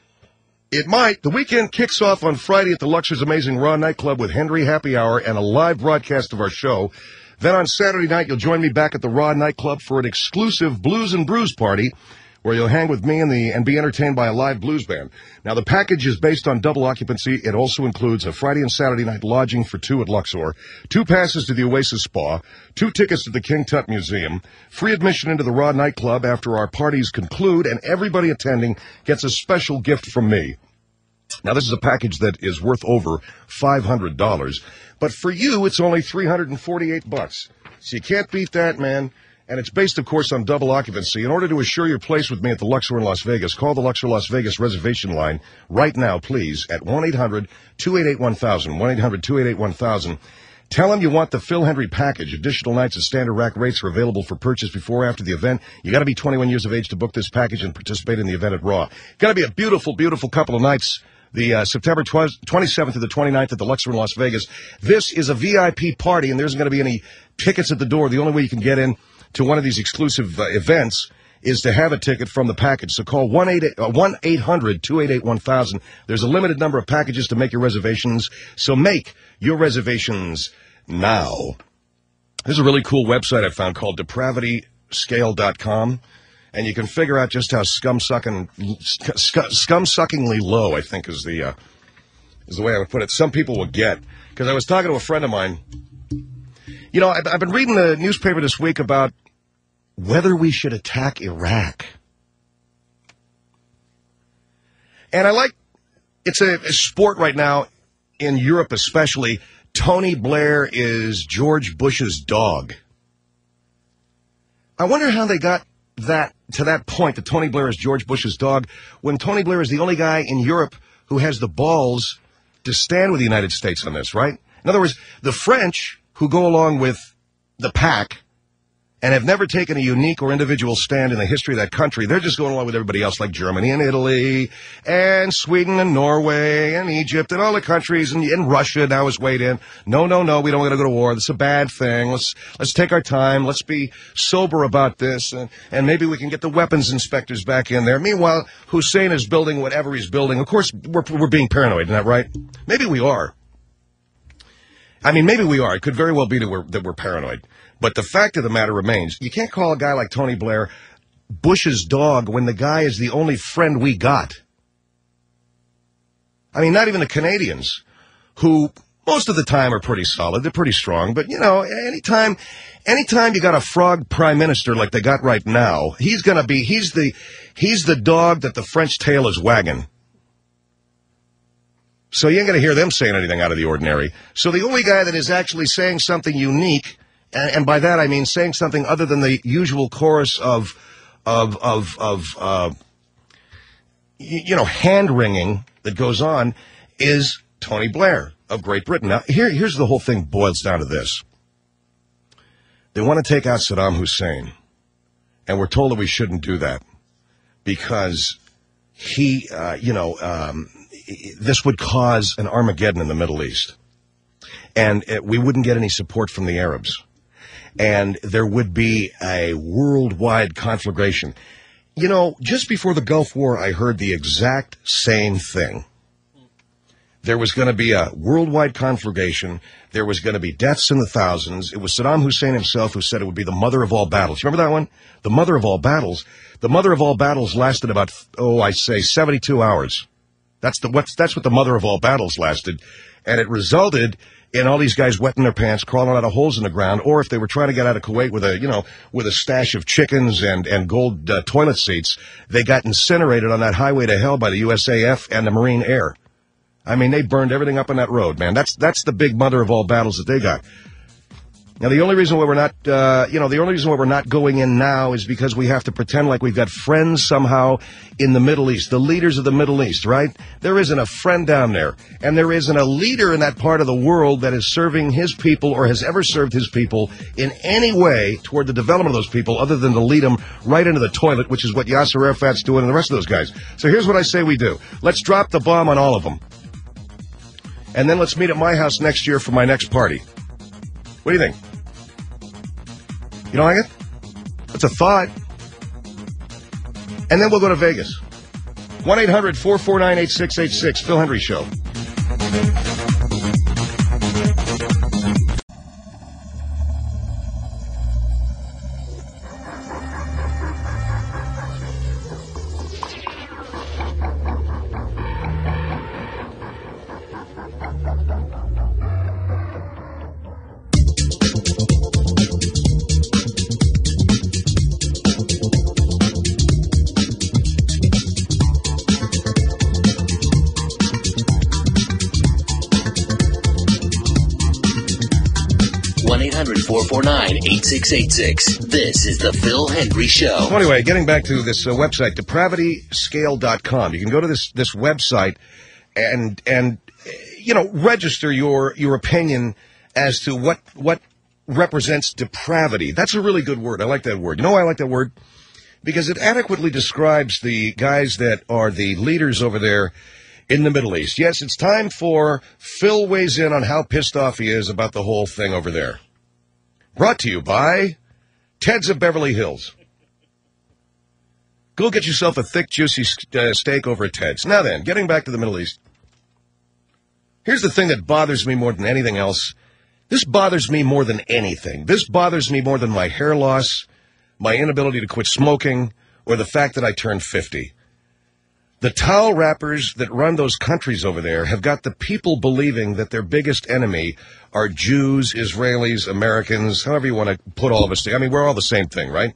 it might. The weekend kicks off on Friday at the Luxor's Amazing Raw nightclub with Henry Happy Hour and a live broadcast of our show. Then on Saturday night, you'll join me back at the Raw nightclub for an exclusive Blues and Brews party where you'll hang with me and the and be entertained by a live blues band. Now, the package is based on double occupancy. It also includes a Friday and Saturday night lodging for two at Luxor, two passes to the Oasis Spa, two tickets to the King Tut Museum, free admission into the Raw nightclub after our parties conclude, and everybody attending gets a special gift from me. Now, this is a package that is worth over five hundred dollars, but for you, it's only three hundred forty-eight bucks. So you can't beat that, man. And it's based, of course, on double occupancy. In order to assure your place with me at the Luxor in Las Vegas, call the Luxor Las Vegas reservation line right now, please, at one eight hundred two eight eight one thousand, one eight hundred two eight eight one thousand. Tell them you want the Phil Hendry package. Additional nights at standard rack rates are available for purchase before or after the event. You got to be twenty-one years of age to book this package and participate in the event at Raw. Got to be a beautiful, beautiful couple of nights. The uh, September twenty-seventh to the twenty-ninth at the Luxor in Las Vegas. This is a V I P party, and there isn't going to be any tickets at the door. The only way you can get in to one of these exclusive uh, events is to have a ticket from the package. So call one eight hundred two eight eight one thousand. There's a limited number of packages to make your reservations, so make your reservations now. There's a really cool website I found called depravity scale dot com, and you can figure out just how scum-sucking, scum-suckingly low, I think, is the uh, is the way I would put it. Some people will get, because I was talking to a friend of mine. You know, I've, I've been reading the newspaper this week about whether we should attack Iraq. And I like, it's a, a sport right now, in Europe especially. Tony Blair is George Bush's dog. I wonder how they got that to that point, that Tony Blair is George Bush's dog, when Tony Blair is the only guy in Europe who has the balls to stand with the United States on this, right? In other words, the French, who go along with the pack and have never taken a unique or individual stand in the history of that country, they're just going along with everybody else, like Germany and Italy and Sweden and Norway and Egypt and all the countries, and, and Russia now is weighed in. No, no, no, we don't want to go to war. That's a bad thing. Let's let's take our time. Let's be sober about this, and, and maybe we can get the weapons inspectors back in there. Meanwhile, Hussein is building whatever he's building. Of course, we're, we're being paranoid, isn't that right? Maybe we are. I mean, maybe we are. It could very well be that we're, that we're paranoid. But the fact of the matter remains, you can't call a guy like Tony Blair Bush's dog when the guy is the only friend we got. I mean, not even the Canadians, who most of the time are pretty solid. They're pretty strong. But, you know, anytime, anytime you got a frog prime minister like they got right now, he's going to be, he's the, he's the dog that the French tail is wagging. So you ain't going to hear them saying anything out of the ordinary. So the only guy that is actually saying something unique, and, and by that I mean saying something other than the usual chorus of, of, of, of, uh, you, you know, hand-wringing that goes on, is Tony Blair of Great Britain. Now, here, here's the whole thing boils down to this. They want to take out Saddam Hussein, and we're told that we shouldn't do that because he, uh, you know, um, this would cause an Armageddon in the Middle East. And it, we wouldn't get any support from the Arabs. And there would be a worldwide conflagration. You know, just before the Gulf War, I heard the exact same thing. There was going to be a worldwide conflagration. There was going to be deaths in the thousands. It was Saddam Hussein himself who said it would be the mother of all battles. You remember that one? The mother of all battles. The mother of all battles lasted about, oh, I say, seventy-two hours. That's the what's that's what the mother of all battles lasted, and it resulted in all these guys wetting their pants, crawling out of holes in the ground, or if they were trying to get out of Kuwait with a you know with a stash of chickens and and gold uh, toilet seats, they got incinerated on that highway to hell by the U S A F and the Marine Air. I mean, they burned everything up on that road, man. That's that's the big mother of all battles that they got. Now, the only reason why we're not, uh, you know, the only reason why we're not going in now is because we have to pretend like we've got friends somehow in the Middle East, the leaders of the Middle East, right? There isn't a friend down there, and there isn't a leader in that part of the world that is serving his people or has ever served his people in any way toward the development of those people other than to lead them right into the toilet, which is what Yasser Arafat's doing and the rest of those guys. So here's what I say we do. Let's drop the bomb on all of them. And then let's meet at my house next year for my next party. What do you think? You don't like it? That's a thought. And then we'll go to Vegas. one eight hundred four four nine eight six eight six, Phil Hendry Show. four four nine eight six eight six. This is the Phil Hendry Show. So anyway, getting back to this uh, website, depravity scale dot com. You can go to this this website and and you know register your your opinion as to what what represents depravity. That's a really good word. I like that word. You know why I like that word? Because it adequately describes the guys that are the leaders over there in the Middle East. Yes, it's time for Phil weighs in on how pissed off he is about the whole thing over there. Brought to you by Ted's of Beverly Hills. Go get yourself a thick, juicy uh, steak over at Ted's. Now then, getting back to the Middle East. Here's the thing that bothers me more than anything else. This bothers me more than anything. This bothers me more than my hair loss, my inability to quit smoking, or the fact that I turned fifty. The towel wrappers that run those countries over there have got the people believing that their biggest enemy are Jews, Israelis, Americans, however you want to put all of us together. I mean, we're all the same thing, right?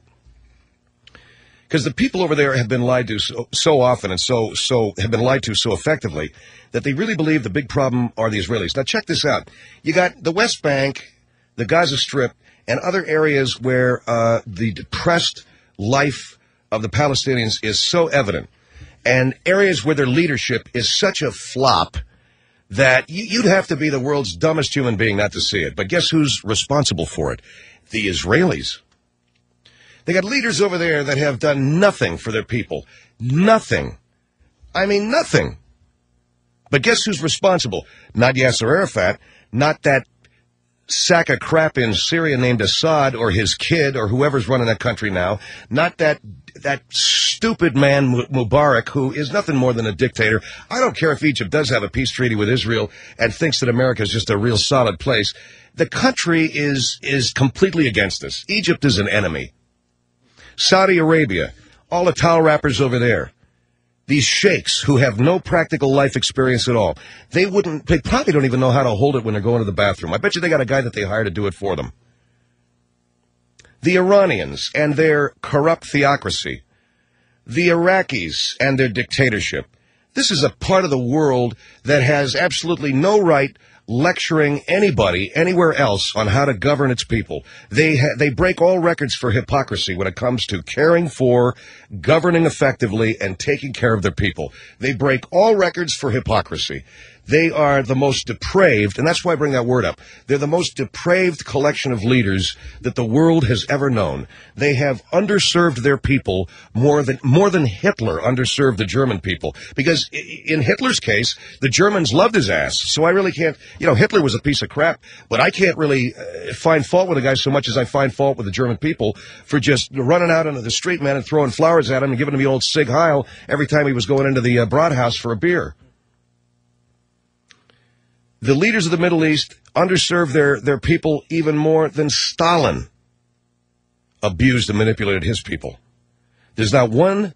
Because the people over there have been lied to so, so often and so so have been lied to so effectively that they really believe the big problem are the Israelis. Now, check this out. You got the West Bank, the Gaza Strip, and other areas where uh, the depressed life of the Palestinians is so evident, and areas where their leadership is such a flop that you'd have to be the world's dumbest human being not to see it. But guess who's responsible for it? The Israelis. They got leaders over there that have done nothing for their people. Nothing. I mean, nothing. But guess who's responsible? Not Yasser Arafat, not that sack of crap in Syria named Assad or his kid or whoever's running that country now, not that that stupid man Mubarak, who is nothing more than a dictator. I don't care if Egypt does have a peace treaty with Israel and thinks that America is just a real solid place. The country is is completely against us. Egypt is an enemy. Saudi Arabia, all the towel wrappers over there, these sheikhs who have no practical life experience at all, they wouldn't, they probably don't even know how to hold it when they're going to the bathroom. I bet you they got a guy that they hire to do it for them. The Iranians and their corrupt theocracy, the Iraqis and their dictatorship. This is a part of the world that has absolutely no right lecturing anybody anywhere else on how to govern its people. They ha- they break all records for hypocrisy when it comes to caring for, governing effectively, and taking care of their people. They break all records for hypocrisy. They are the most depraved, and that's why I bring that word up. They're the most depraved collection of leaders that the world has ever known. They have underserved their people more than more than Hitler underserved the German people. Because in Hitler's case, the Germans loved his ass. So I really can't, you know, Hitler was a piece of crap, but I can't really uh, find fault with the guy so much as I find fault with the German people for just running out into the street, man, and throwing flowers at him and giving him the old Sig Heil every time he was going into the uh, Brothaus for a beer. The leaders of the Middle East underserved their, their people even more than Stalin abused and manipulated his people. There's not one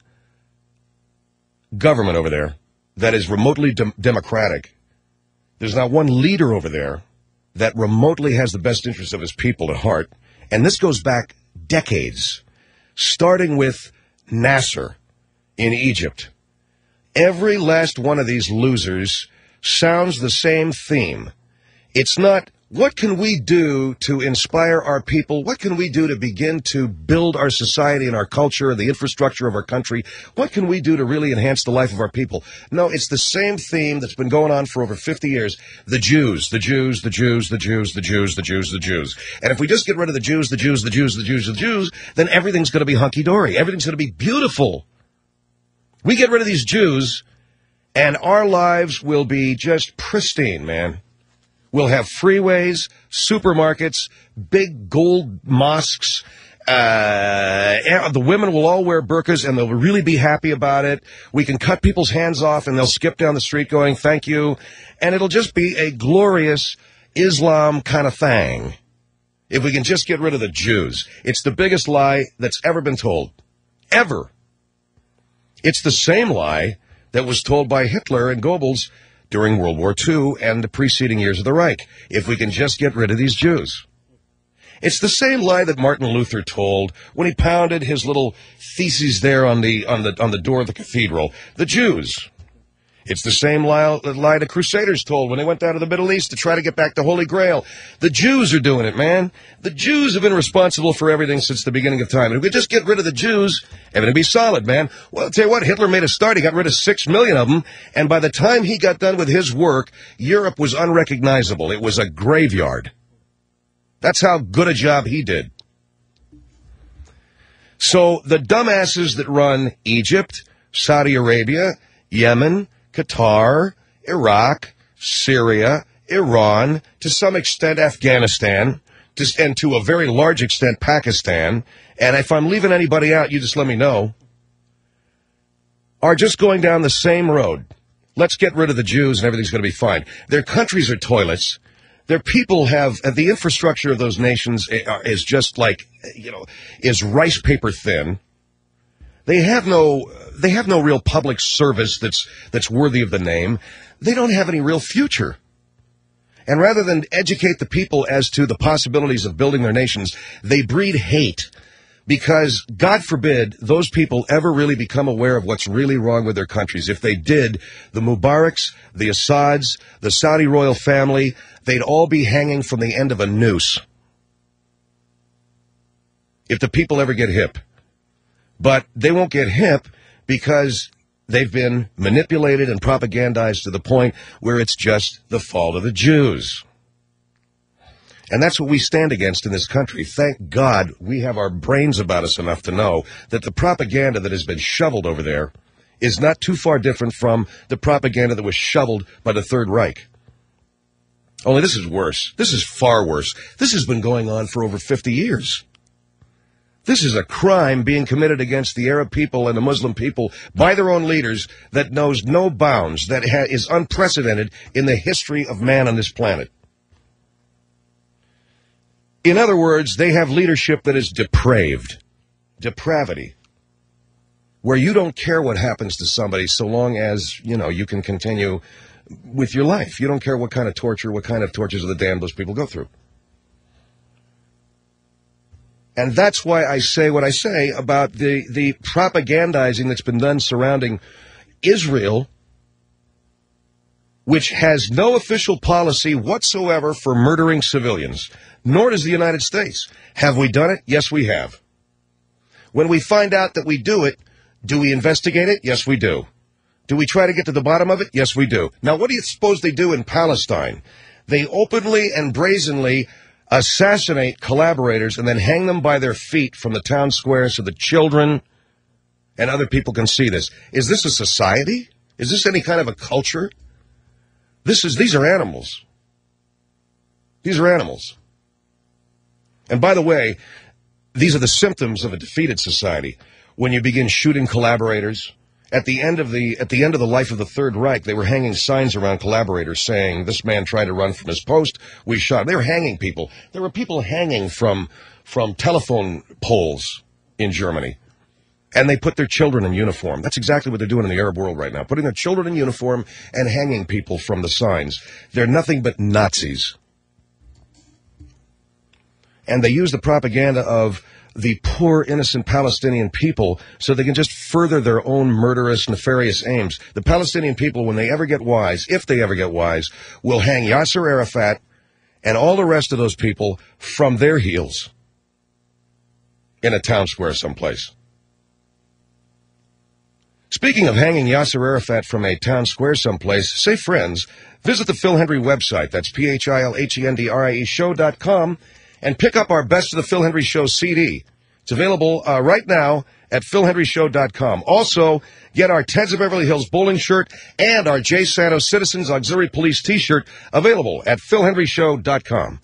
government over there that is remotely de- democratic. There's not one leader over there that remotely has the best interest of his people at heart. And this goes back decades, starting with Nasser in Egypt. Every last one of these losers sounds the same theme. It's not, what can we do to inspire our people? What can we do to begin to build our society and our culture and the infrastructure of our country? What can we do to really enhance the life of our people? No, it's the same theme that's been going on for over fifty years. The Jews, the Jews, the Jews, the Jews, the Jews, the Jews, the Jews. And if we just get rid of the Jews, the Jews, the Jews, the Jews, the Jews, then everything's going to be hunky-dory. Everything's going to be beautiful. We get rid of these Jews, and our lives will be just pristine, man. We'll have freeways, supermarkets, big gold mosques. Uh, the women will all wear burqas, and they'll really be happy about it. We can cut people's hands off, and they'll skip down the street going, thank you. And it'll just be a glorious Islam kind of thing. If we can just get rid of the Jews. It's the biggest lie that's ever been told. Ever. It's the same lie that was told by Hitler and Goebbels during World War Two and the preceding years of the Reich. If we can just get rid of these Jews. It's the same lie that Martin Luther told when he pounded his little theses there on the on the on the door of the cathedral. The Jews. It's the same lie, lie the Crusaders told when they went down to the Middle East to try to get back the Holy Grail. The Jews are doing it, man. The Jews have been responsible for everything since the beginning of time. And if we just get rid of the Jews, everything would be solid, man. Well, I'll tell you what, Hitler made a start. He got rid of six million of them. And by the time he got done with his work, Europe was unrecognizable. It was a graveyard. That's how good a job he did. So the dumbasses that run Egypt, Saudi Arabia, Yemen, Qatar, Iraq, Syria, Iran, to some extent Afghanistan, to, and to a very large extent Pakistan, and if I'm leaving anybody out, you just let me know, are just going down the same road. Let's get rid of the Jews and everything's going to be fine. Their countries are toilets. Their people have, uh, the infrastructure of those nations is just like, you know, is rice paper thin. They have no, they have no real public service that's, that's worthy of the name. They don't have any real future. And rather than educate the people as to the possibilities of building their nations, they breed hate. Because, God forbid, those people ever really become aware of what's really wrong with their countries. If they did, the Mubaraks, the Assads, the Saudi royal family, they'd all be hanging from the end of a noose. If the people ever get hip. But they won't get hip because they've been manipulated and propagandized to the point where it's just the fault of the Jews. And that's what we stand against in this country. Thank God we have our brains about us enough to know that the propaganda that has been shoveled over there is not too far different from the propaganda that was shoveled by the Third Reich. Only this is worse. This is far worse. This has been going on for over fifty years. This is a crime being committed against the Arab people and the Muslim people by their own leaders that knows no bounds, that ha- is unprecedented in the history of man on this planet. In other words, they have leadership that is depraved, depravity, where you don't care what happens to somebody so long as, you know, you can continue with your life. You don't care what kind of torture, what kind of tortures of the damned those people go through. And that's why I say what I say about the, the propagandizing that's been done surrounding Israel, which has no official policy whatsoever for murdering civilians, nor does the United States. Have we done it? Yes, we have. When we find out that we do it, do we investigate it? Yes, we do. Do we try to get to the bottom of it? Yes, we do. Now, what do you suppose they do in Palestine? They openly and brazenly assassinate collaborators and then hang them by their feet from the town square so the children and other people can see this. Is this a society? Is this any kind of a culture? This is, these are animals. These are animals. And by the way, these are the symptoms of a defeated society. When you begin shooting collaborators, at the end of the at the end of the life of the Third Reich, they were hanging signs around collaborators saying, "This man tried to run from his post. We shot him." They were hanging people. There were people hanging from from telephone poles in Germany, and they put their children in uniform. That's exactly what they're doing in the Arab world right now, putting their children in uniform and hanging people from the signs. They're nothing but Nazis. And they use the propaganda of the poor, innocent Palestinian people so they can just further their own murderous, nefarious aims. The Palestinian people, when they ever get wise, if they ever get wise, will hang Yasser Arafat and all the rest of those people from their heels in a town square someplace. Speaking of hanging Yasser Arafat from a town square someplace, say friends, visit the Phil Hendry website. That's P H I L H E N D R I E show dot com. And pick up our Best of the Phil Hendry Show C D. It's available uh, right now at Phil Hendry Show dot com. Also, get our Teds of Beverly Hills bowling shirt and our Jay Santos Citizens Auxiliary Police T-shirt available at Phil Hendry Show dot com.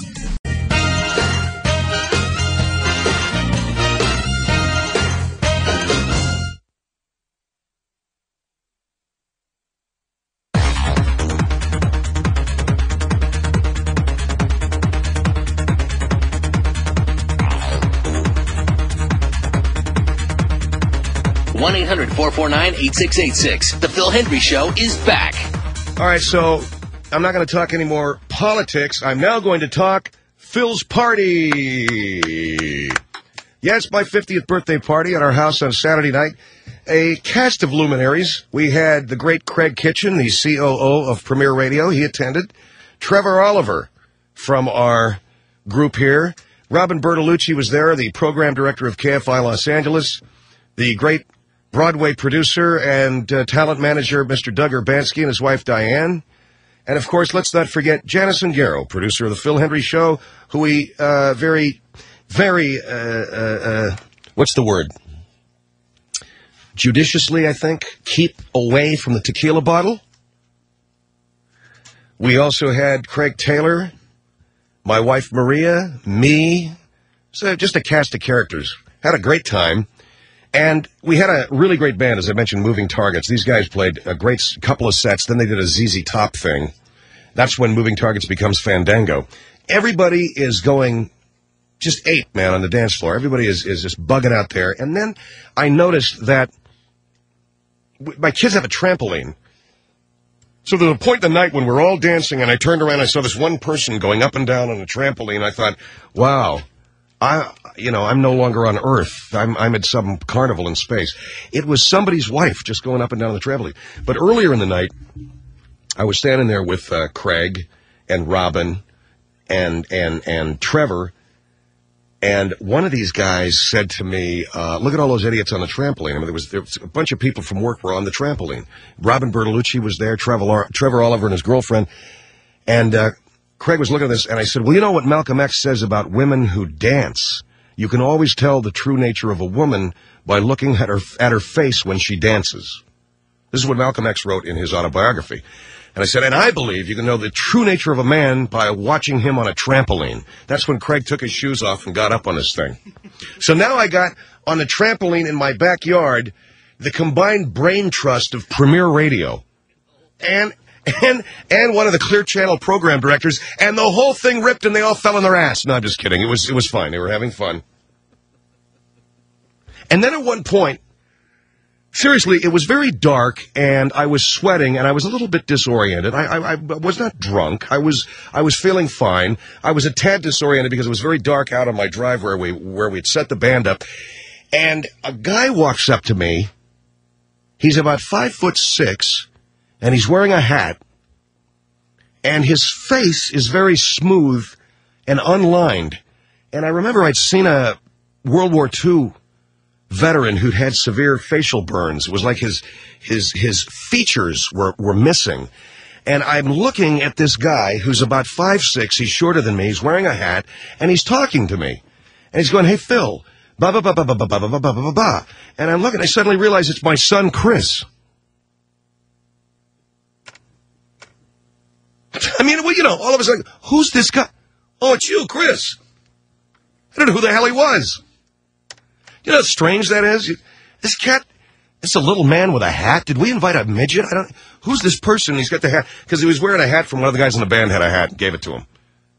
one eight hundred four four nine eight six eight six. The Phil Hendry Show is back. All right, so I'm not going to talk any more politics. I'm now going to talk Phil's party. Yes, my fiftieth birthday party at our house on Saturday night. A cast of luminaries. We had the great Craig Kitchen, the C O O of Premier Radio. He attended. Trevor Oliver from our group here. Robin Bertolucci was there, the program director of K F I Los Angeles. The great Broadway producer and uh, talent manager, Mister Doug Urbanski, and his wife, Diane. And, of course, let's not forget Janice Ungaro, producer of The Phil Hendry Show, who we uh, very, very, uh, uh, uh, what's the word? Judiciously, I think, keep away from the tequila bottle. We also had Craig Taylor, my wife, Maria, me. So just a cast of characters. Had a great time. And we had a really great band, as I mentioned, Moving Targets. These guys played a great couple of sets. Then they did a Z Z Top thing. That's when Moving Targets becomes Fandango. Everybody is going just ape, man, on the dance floor. Everybody is, is just bugging out there. And then I noticed that my kids have a trampoline. So there was a point in the night when we're all dancing, and I turned around and I saw this one person going up and down on a trampoline. I thought, wow, I, you know, I'm no longer on Earth. I'm, I'm at some carnival in space. It was somebody's wife just going up and down on the trampoline. But earlier in the night, I was standing there with uh, Craig and Robin and and and Trevor, and one of these guys said to me, uh, look at all those idiots on the trampoline. I mean, there was, there was a bunch of people from work were on the trampoline. Robin Bertolucci was there, Trevor, Trevor Oliver and his girlfriend. And uh, Craig was looking at this, and I said, well, you know what Malcolm X says about women who dance? You can always tell the true nature of a woman by looking at her at her face when she dances. This is what Malcolm X wrote in his autobiography. And I said, and I believe you can know the true nature of a man by watching him on a trampoline. That's when Craig took his shoes off and got up on this thing. So now I got on the trampoline in my backyard the combined brain trust of Premier Radio and and and one of the Clear Channel program directors, and the whole thing ripped and they all fell on their ass. No, I'm just kidding. It was it was fine. They were having fun. And then at one point, seriously, it was very dark, and I was sweating, and I was a little bit disoriented. I, I, I was not drunk. I was I was feeling fine. I was a tad disoriented because it was very dark out on my drive where we where we'd set the band up. And a guy walks up to me. He's about five foot six, and he's wearing a hat. And his face is very smooth and unlined. And I remember I'd seen a World War Two veteran who'd had severe facial burns. It was like his his his features were, were missing. And I'm looking at this guy who's about five six. He's shorter than me. He's wearing a hat, and he's talking to me. And he's going, hey, Phil, ba ba ba ba ba ba ba ba ba ba ba. And I'm looking, I suddenly realize it's my son, Chris. I mean, well, you know, all of a sudden, who's this guy? Oh, it's you, Chris. I don't know who the hell he was. You know how strange that is? This cat, it's a little man with a hat. Did we invite a midget? I don't. Who's this person? He's got the hat. Because he was wearing a hat from one of the guys in the band had a hat and gave it to him.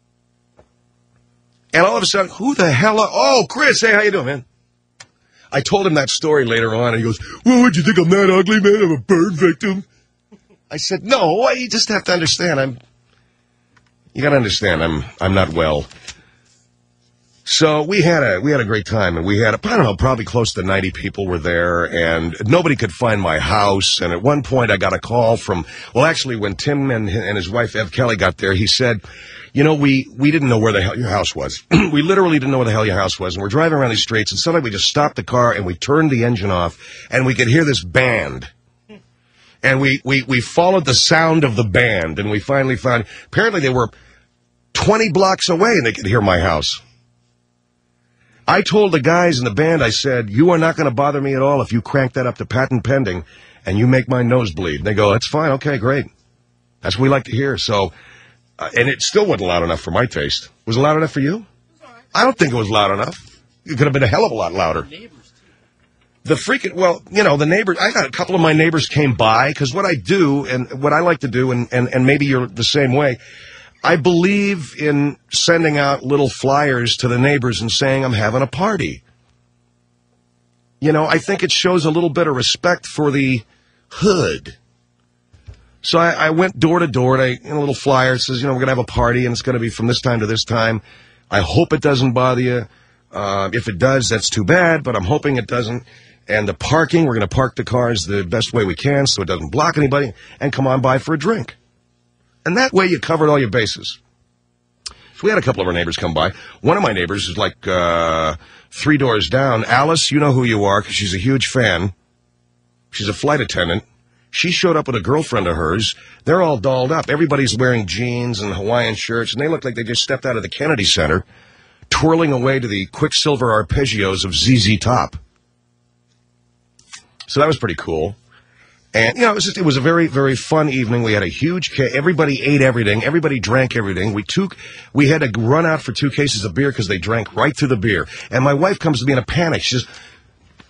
And all of a sudden, who the hell are... Oh, Chris, hey, how you doing, man? I told him that story later on, and he goes, well, what, you think I'm that ugly, man? I'm a burn victim. I said, no, you just have to understand. I'm... You got to understand, I'm I'm not well. So we had a we had a great time, and we had, a, I don't know, probably close to ninety people were there, and nobody could find my house. And at one point, I got a call from, well, actually, when Tim and, and his wife, Ev Kelly, got there, he said, you know, we, we didn't know where the hell your house was. We literally didn't know where the hell your house was, and we're driving around these streets, and suddenly we just stopped the car, and we turned the engine off, and we could hear this band. And we, we, we followed the sound of the band, and we finally found, apparently they were twenty blocks away, and they could hear my house. I told the guys in the band, I said, you are not going to bother me at all if you crank that up to patent pending and you make my nose bleed. And they go, that's fine. Okay, great. That's what we like to hear. So, uh, and it still wasn't loud enough for my taste. Was it loud enough for you? I don't think it was loud enough. It could have been a hell of a lot louder. The freaking, well, you know, the neighbors, I got a couple of my neighbors came by, because what I do, and what I like to do, and, and, and maybe you're the same way, I believe in sending out little flyers to the neighbors and saying I'm having a party. You know, I think it shows a little bit of respect for the hood. So I, I went door to door, and I, in a little flyer, it says, you know, we're going to have a party, and it's going to be from this time to this time. I hope it doesn't bother you. Uh, if it does, that's too bad, but I'm hoping it doesn't. And the parking, we're going to park the cars the best way we can so it doesn't block anybody, and come on by for a drink. And that way you covered all your bases. So we had a couple of our neighbors come by. One of my neighbors is like uh, three doors down. Alice, you know who you are because she's a huge fan. She's a flight attendant. She showed up with a girlfriend of hers. They're all dolled up. Everybody's wearing jeans and Hawaiian shirts, and they look like they just stepped out of the Kennedy Center, twirling away to the Quicksilver arpeggios of Z Z Top. So that was pretty cool. And, you know, it was just, it was a very, very fun evening. We had a huge cake. Everybody ate everything. Everybody drank everything. We took, we had to run out for two cases of beer because they drank right through the beer. And my wife comes to me in a panic. She says,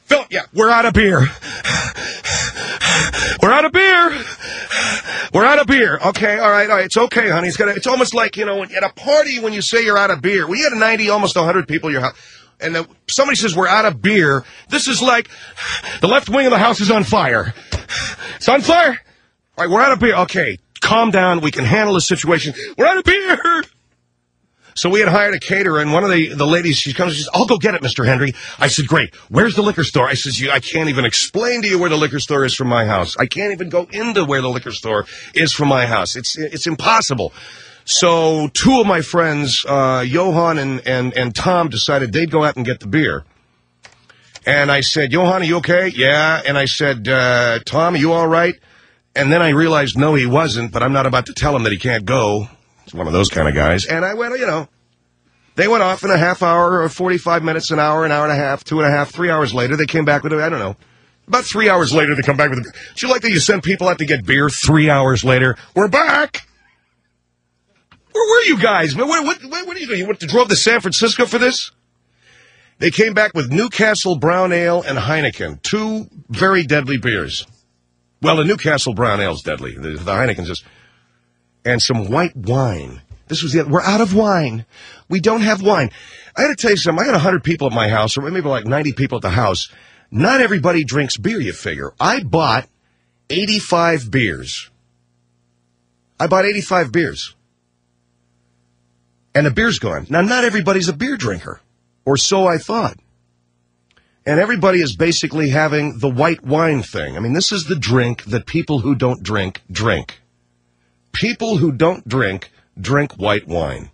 Phil, yeah, we're out of beer. We're out of beer. We're out of beer. Okay, all right, all right. It's okay, honey. It's gonna. It's almost like, you know, at a party when you say you're out of beer. We had ninety, almost one hundred people in your house, and uh, somebody says we're out of beer. This is like the left wing of the house is on fire. It's on fire. All right, we're out of beer. Okay, calm down. We can handle the situation. We're out of beer. So we had hired a caterer, and one of the, the ladies, she comes and says, I'll go get it, Mister Henry. I said, great. Where's the liquor store? I says, you, I can't even explain to you where the liquor store is from my house. I can't even go into where the liquor store is from my house. It's it's impossible. So two of my friends, uh, Johan and, and, and Tom, decided they'd go out and get the beer. And I said, Johan, are you okay? Yeah. And I said, uh, Tom, are you all right? And then I realized, no, he wasn't, but I'm not about to tell him that he can't go. He's one of those kind of guys. And I went, you know, they went off in a half hour or forty-five minutes, an hour, an hour and a half, two and a half, three hours later. They came back with, I don't know, about three hours later they come back with, do you like that you send people out to get beer three hours later? We're back. Where were you guys? What, what, what, what are you doing? You went to drove to San Francisco for this? They came back with Newcastle Brown Ale and Heineken, two very deadly beers. Well, the Newcastle Brown Ale's deadly. The, the Heineken's just... And some white wine. This was the other. We're out of wine. We don't have wine. I got to tell you something. I got one hundred people at my house, or maybe like ninety people at the house. Not everybody drinks beer, you figure. I bought eighty-five beers. I bought eighty-five beers. And the beer's gone. Now, not everybody's a beer drinker, or so I thought. And everybody is basically having the white wine thing. I mean, this is the drink that people who don't drink drink. People who don't drink, drink white wine.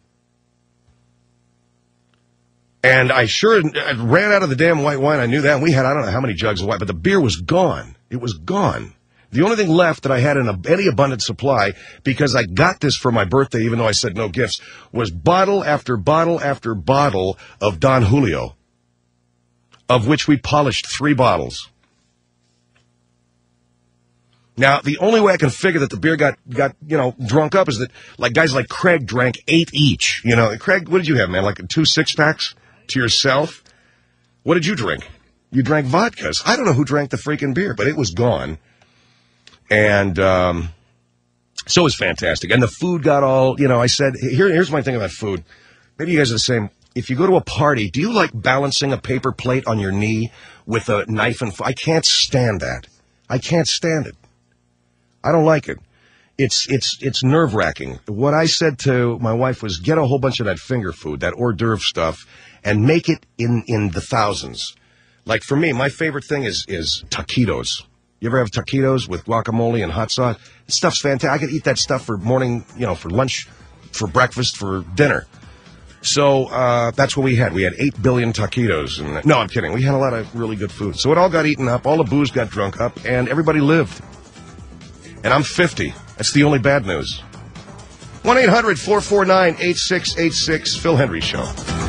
And I sure I ran out of the damn white wine. I knew that. We had, I don't know how many jugs of white, but the beer was gone. It was gone. The only thing left that I had in a, any abundant supply, because I got this for my birthday, even though I said no gifts, was bottle after bottle after bottle of Don Julio, of which we polished three bottles. Now, the only way I can figure that the beer got, got, you know, drunk up is that, like, guys like Craig drank eight each. You know, Craig, what did you have, man? Like two six-packs to yourself? What did you drink? You drank vodkas. I don't know who drank the freaking beer, but it was gone. And um, so it was fantastic. And the food got all, you know, I said, here, here's my thing about food. Maybe you guys are the same. If you go to a party, do you like balancing a paper plate on your knee with a knife and fork? I can't stand that. I can't stand it. I don't like it. It's it's it's nerve-wracking. What I said to my wife was get a whole bunch of that finger food, that hors d'oeuvre stuff, and make it in, in the thousands. Like for me, my favorite thing is is taquitos. You ever have taquitos with guacamole and hot sauce? This stuff's fantastic. I could eat that stuff for morning, you know, for lunch, for breakfast, for dinner. So uh, that's what we had. We had eight billion taquitos. And, no, I'm kidding. We had a lot of really good food. So it all got eaten up. All the booze got drunk up, and everybody lived. And I'm fifty. That's the only bad news. one eight hundred four four nine eight six eight six, Phil Hendry Show.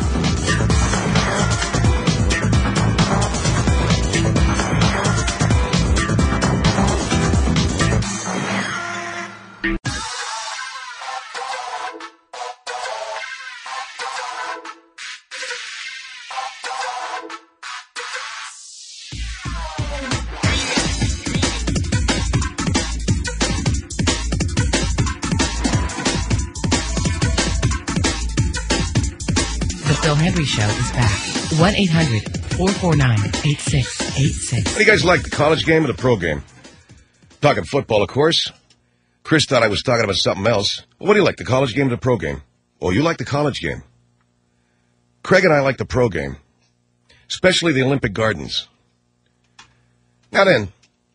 Henry Show is back. one eight hundred four four nine eight six eight six. What do you guys like, the college game or the pro game? Talking football, of course. Chris thought I was talking about something else. What do you like, the college game or the pro game? Oh, you like the college game. Craig and I like the pro game, especially the Olympic Gardens. Now then,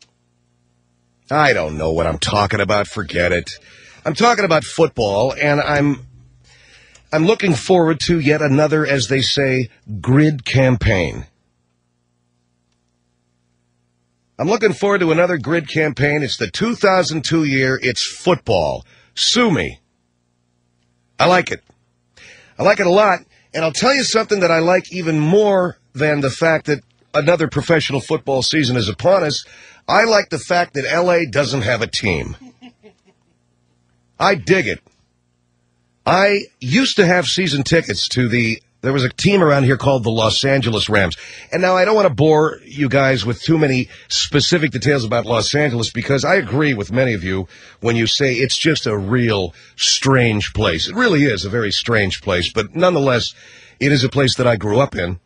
I don't know what I'm talking about. Forget it. I'm talking about football, and I'm I'm looking forward to yet another, as they say, grid campaign. I'm looking forward to another grid campaign. It's the two thousand two year. It's football. Sue me. I like it. I like it a lot. And I'll tell you something that I like even more than the fact that another professional football season is upon us. I like the fact that L A doesn't have a team. I dig it. I used to have season tickets to the There was a team around here called the Los Angeles Rams. And now I don't want to bore you guys with too many specific details about Los Angeles because I agree with many of you when you say it's just a real strange place. It really is a very strange place, but nonetheless, it is a place that I grew up in.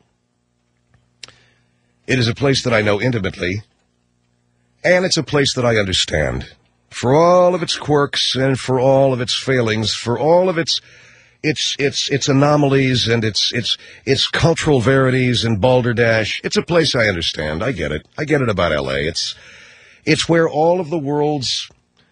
It is a place that I know intimately, and it's a place that I understand. For all of its quirks and for all of its failings, for all of its its its its anomalies and its its its cultural verities and balderdash, it's a place I understand. I get it. I get it about L A. It's it's where all of the world's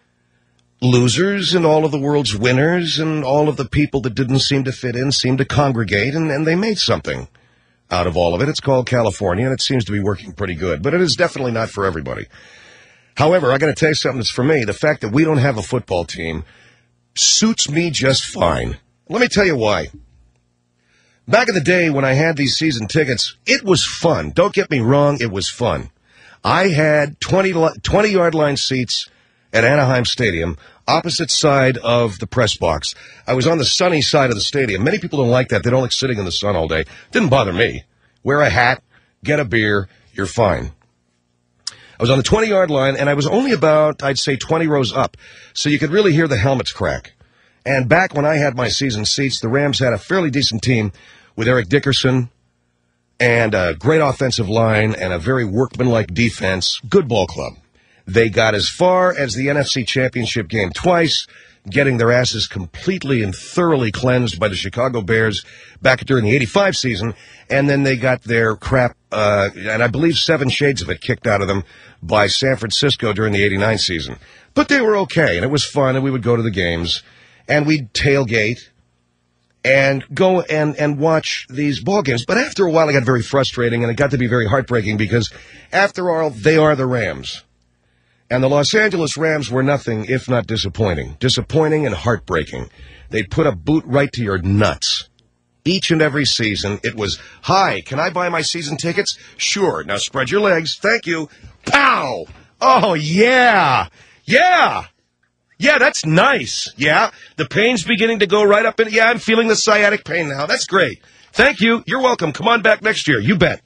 losers and all of the world's winners and all of the people that didn't seem to fit in seemed to congregate, and, and they made something out of all of it. It's called California, and it seems to be working pretty good, but it is definitely not for everybody. However, I got to tell you something that's for me. The fact that we don't have a football team suits me just fine. Let me tell you why. Back in the day when I had these season tickets, it was fun. Don't get me wrong, it was fun. I had twenty-yard line seats at Anaheim Stadium, opposite side of the press box. I was on the sunny side of the stadium. Many people don't like that. They don't like sitting in the sun all day. Didn't bother me. Wear a hat, get a beer, you're fine. I was on the twenty-yard line, and I was only about, I'd say, twenty rows up, so you could really hear the helmets crack. And back when I had my season seats, the Rams had a fairly decent team with Eric Dickerson and a great offensive line and a very workmanlike defense. Good ball club. They got as far as the N F C Championship game twice, getting their asses completely and thoroughly cleansed by the Chicago Bears back during the eighty-five season, and then they got their crap, uh, and I believe seven shades of it kicked out of them by San Francisco during the eighty-nine season. But they were okay, and it was fun, and we would go to the games, and we'd tailgate and go and, and watch these ball games. But after a while, it got very frustrating, and it got to be very heartbreaking because, after all, they are the Rams. And the Los Angeles Rams were nothing if not disappointing. Disappointing and heartbreaking. They'd put a boot right to your nuts. Each and every season, it was, hi, can I buy my season tickets? Sure. Now spread your legs. Thank you. Pow! Oh, yeah. Yeah. Yeah, that's nice. Yeah. The pain's beginning to go right up in. Yeah, I'm feeling the sciatic pain now. That's great. Thank you. You're welcome. Come on back next year. You bet.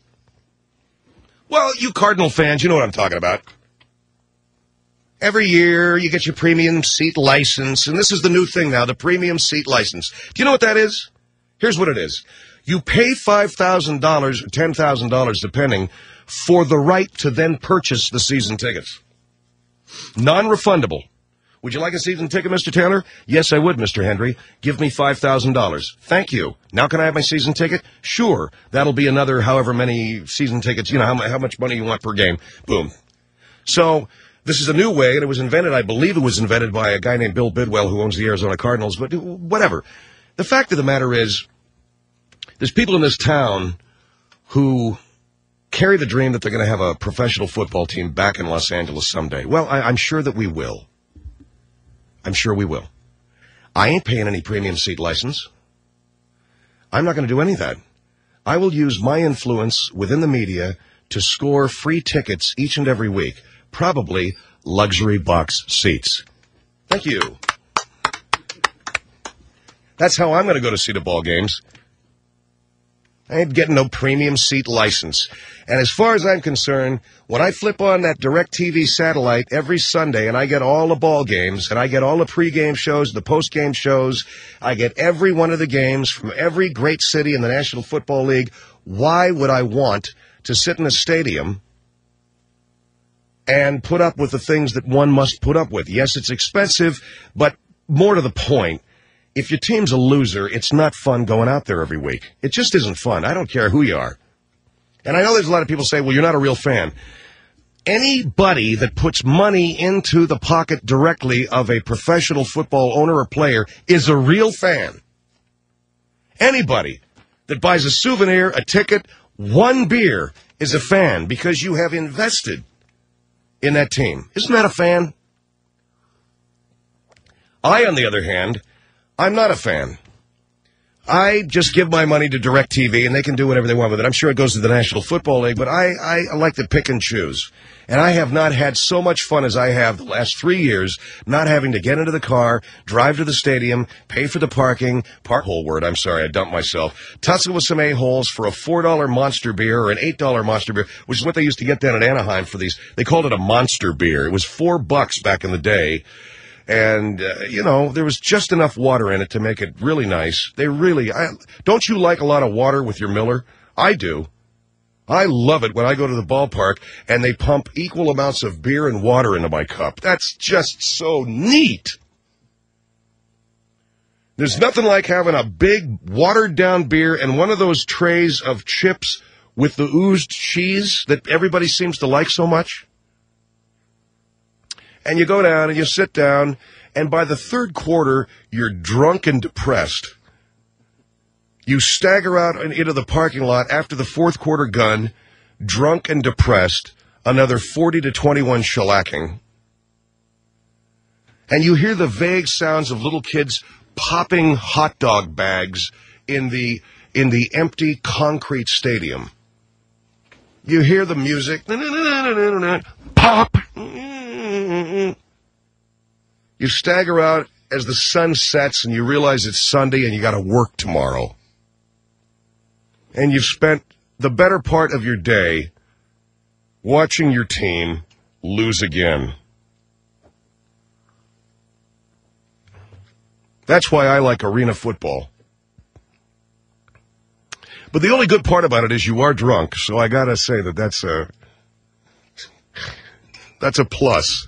Well, you Cardinal fans, you know what I'm talking about. Every year, you get your premium seat license, and this is the new thing now, the premium seat license. Do you know what that is? Here's what it is. You pay five thousand dollars or ten thousand dollars, depending, for the right to then purchase the season tickets. Non-refundable. Would you like a season ticket, Mister Taylor? Yes, I would, Mister Hendry. Give me five thousand dollars. Thank you. Now can I have my season ticket? Sure. That'll be another however many season tickets, you know, how, how much money you want per game. Boom. So this is a new way, and it was invented, I believe it was invented by a guy named Bill Bidwell who owns the Arizona Cardinals, but whatever. The fact of the matter is, there's people in this town who carry the dream that they're going to have a professional football team back in Los Angeles someday. Well, I, I'm sure that we will. I'm sure we will. I ain't paying any premium seat license. I'm not going to do any of that. I will use my influence within the media to score free tickets each and every week. Probably luxury box seats. Thank you. That's how I'm going to go to see the ball games. I ain't getting no premium seat license. And as far as I'm concerned, when I flip on that DirecTV satellite every Sunday and I get all the ball games and I get all the pregame shows, the postgame shows, I get every one of the games from every great city in the National Football League, why would I want to sit in a stadium and put up with the things that one must put up with? Yes, it's expensive, but more to the point, if your team's a loser, it's not fun going out there every week. It just isn't fun. I don't care who you are. And I know there's a lot of people say, well, you're not a real fan. Anybody that puts money into the pocket directly of a professional football owner or player is a real fan. Anybody that buys a souvenir, a ticket, one beer is a fan because you have invested in that team. Isn't that a fan? I, on the other hand, I'm not a fan. I just give my money to DirecTV, and they can do whatever they want with it. I'm sure it goes to the National Football League, but I, I like to pick and choose. And I have not had so much fun as I have the last three years, not having to get into the car, drive to the stadium, pay for the parking, park whole word, I'm sorry, I dumped myself, tussle with some a-holes for a four dollar Monster beer or an eight dollar Monster beer, which is what they used to get down at Anaheim for these. They called it a Monster beer. It was four bucks back in the day. And, uh, you know, there was just enough water in it to make it really nice. They really, I, don't you like a lot of water with your Miller? I do. I love it when I go to the ballpark and they pump equal amounts of beer and water into my cup. That's just so neat. There's nothing like having a big watered-down beer and one of those trays of chips with the oozed cheese that everybody seems to like so much. And you go down and you sit down, and by the third quarter, you're drunk and depressed. You stagger out into the parking lot after the fourth quarter gun, drunk and depressed, another forty to twenty-one shellacking. And you hear the vague sounds of little kids popping hot dog bags in the in the empty concrete stadium. You hear the music, pop. You stagger out as the sun sets and you realize it's Sunday and you got to work tomorrow. And you've spent the better part of your day watching your team lose again. That's why I like arena football. But the only good part about it is you are drunk, so I got to say that that's a, that's a plus.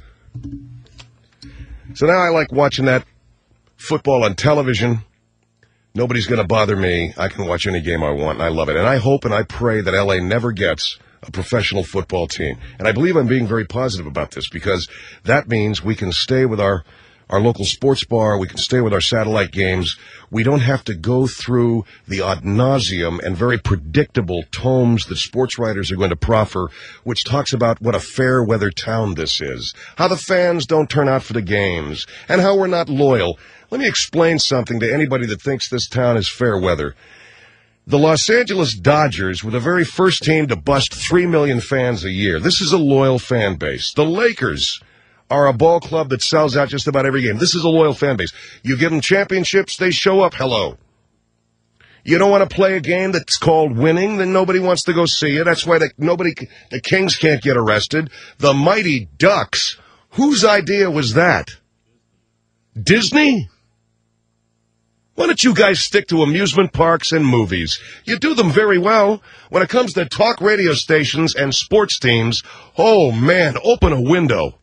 So now I like watching that football on television. Nobody's going to bother me. I can watch any game I want, and I love it. And I hope and I pray that L A never gets a professional football team. And I believe I'm being very positive about this because that means we can stay with our, our local sports bar. We can stay with our satellite games. We don't have to go through the ad nauseum and very predictable tomes that sports writers are going to proffer, which talks about what a fair weather town this is, how the fans don't turn out for the games, and how we're not loyal. Let me explain something to anybody that thinks this town is fair weather. The Los Angeles Dodgers were the very first team to bust three million fans a year. This is a loyal fan base. The Lakers are a ball club that sells out just about every game. This is a loyal fan base. You give them championships, they show up. Hello. You don't want to play a game that's called winning, then nobody wants to go see you. That's why the, nobody, the Kings can't get arrested. The Mighty Ducks, whose idea was that? Disney? Why don't you guys stick to amusement parks and movies? You do them very well. When it comes to talk radio stations and sports teams, oh man, open a window.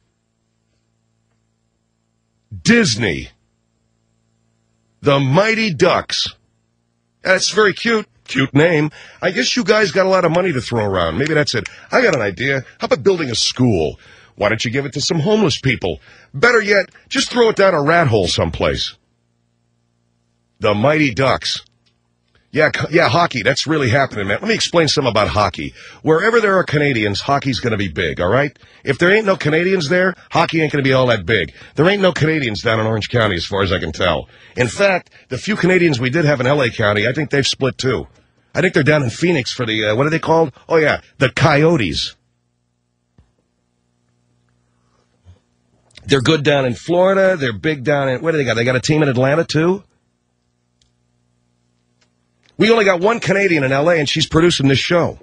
Disney. The Mighty Ducks. That's very cute. Cute name. I guess you guys got a lot of money to throw around. Maybe that's it. I got an idea. How about building a school? Why don't you give it to some homeless people? Better yet, just throw it down a rat hole someplace. The Mighty Ducks. Yeah, yeah, hockey. That's really happening, man. Let me explain some about hockey. Wherever there are Canadians, hockey's going to be big, all right? If there ain't no Canadians there, hockey ain't going to be all that big. There ain't no Canadians down in Orange County as far as I can tell. In fact, the few Canadians we did have in L A County, I think they've split too. I think they're down in Phoenix for the, uh, what are they called? Oh, yeah, the Coyotes. They're good down in Florida. They're big down in, where do they got? They got a team in Atlanta too? We only got one Canadian in L A, and she's producing this show.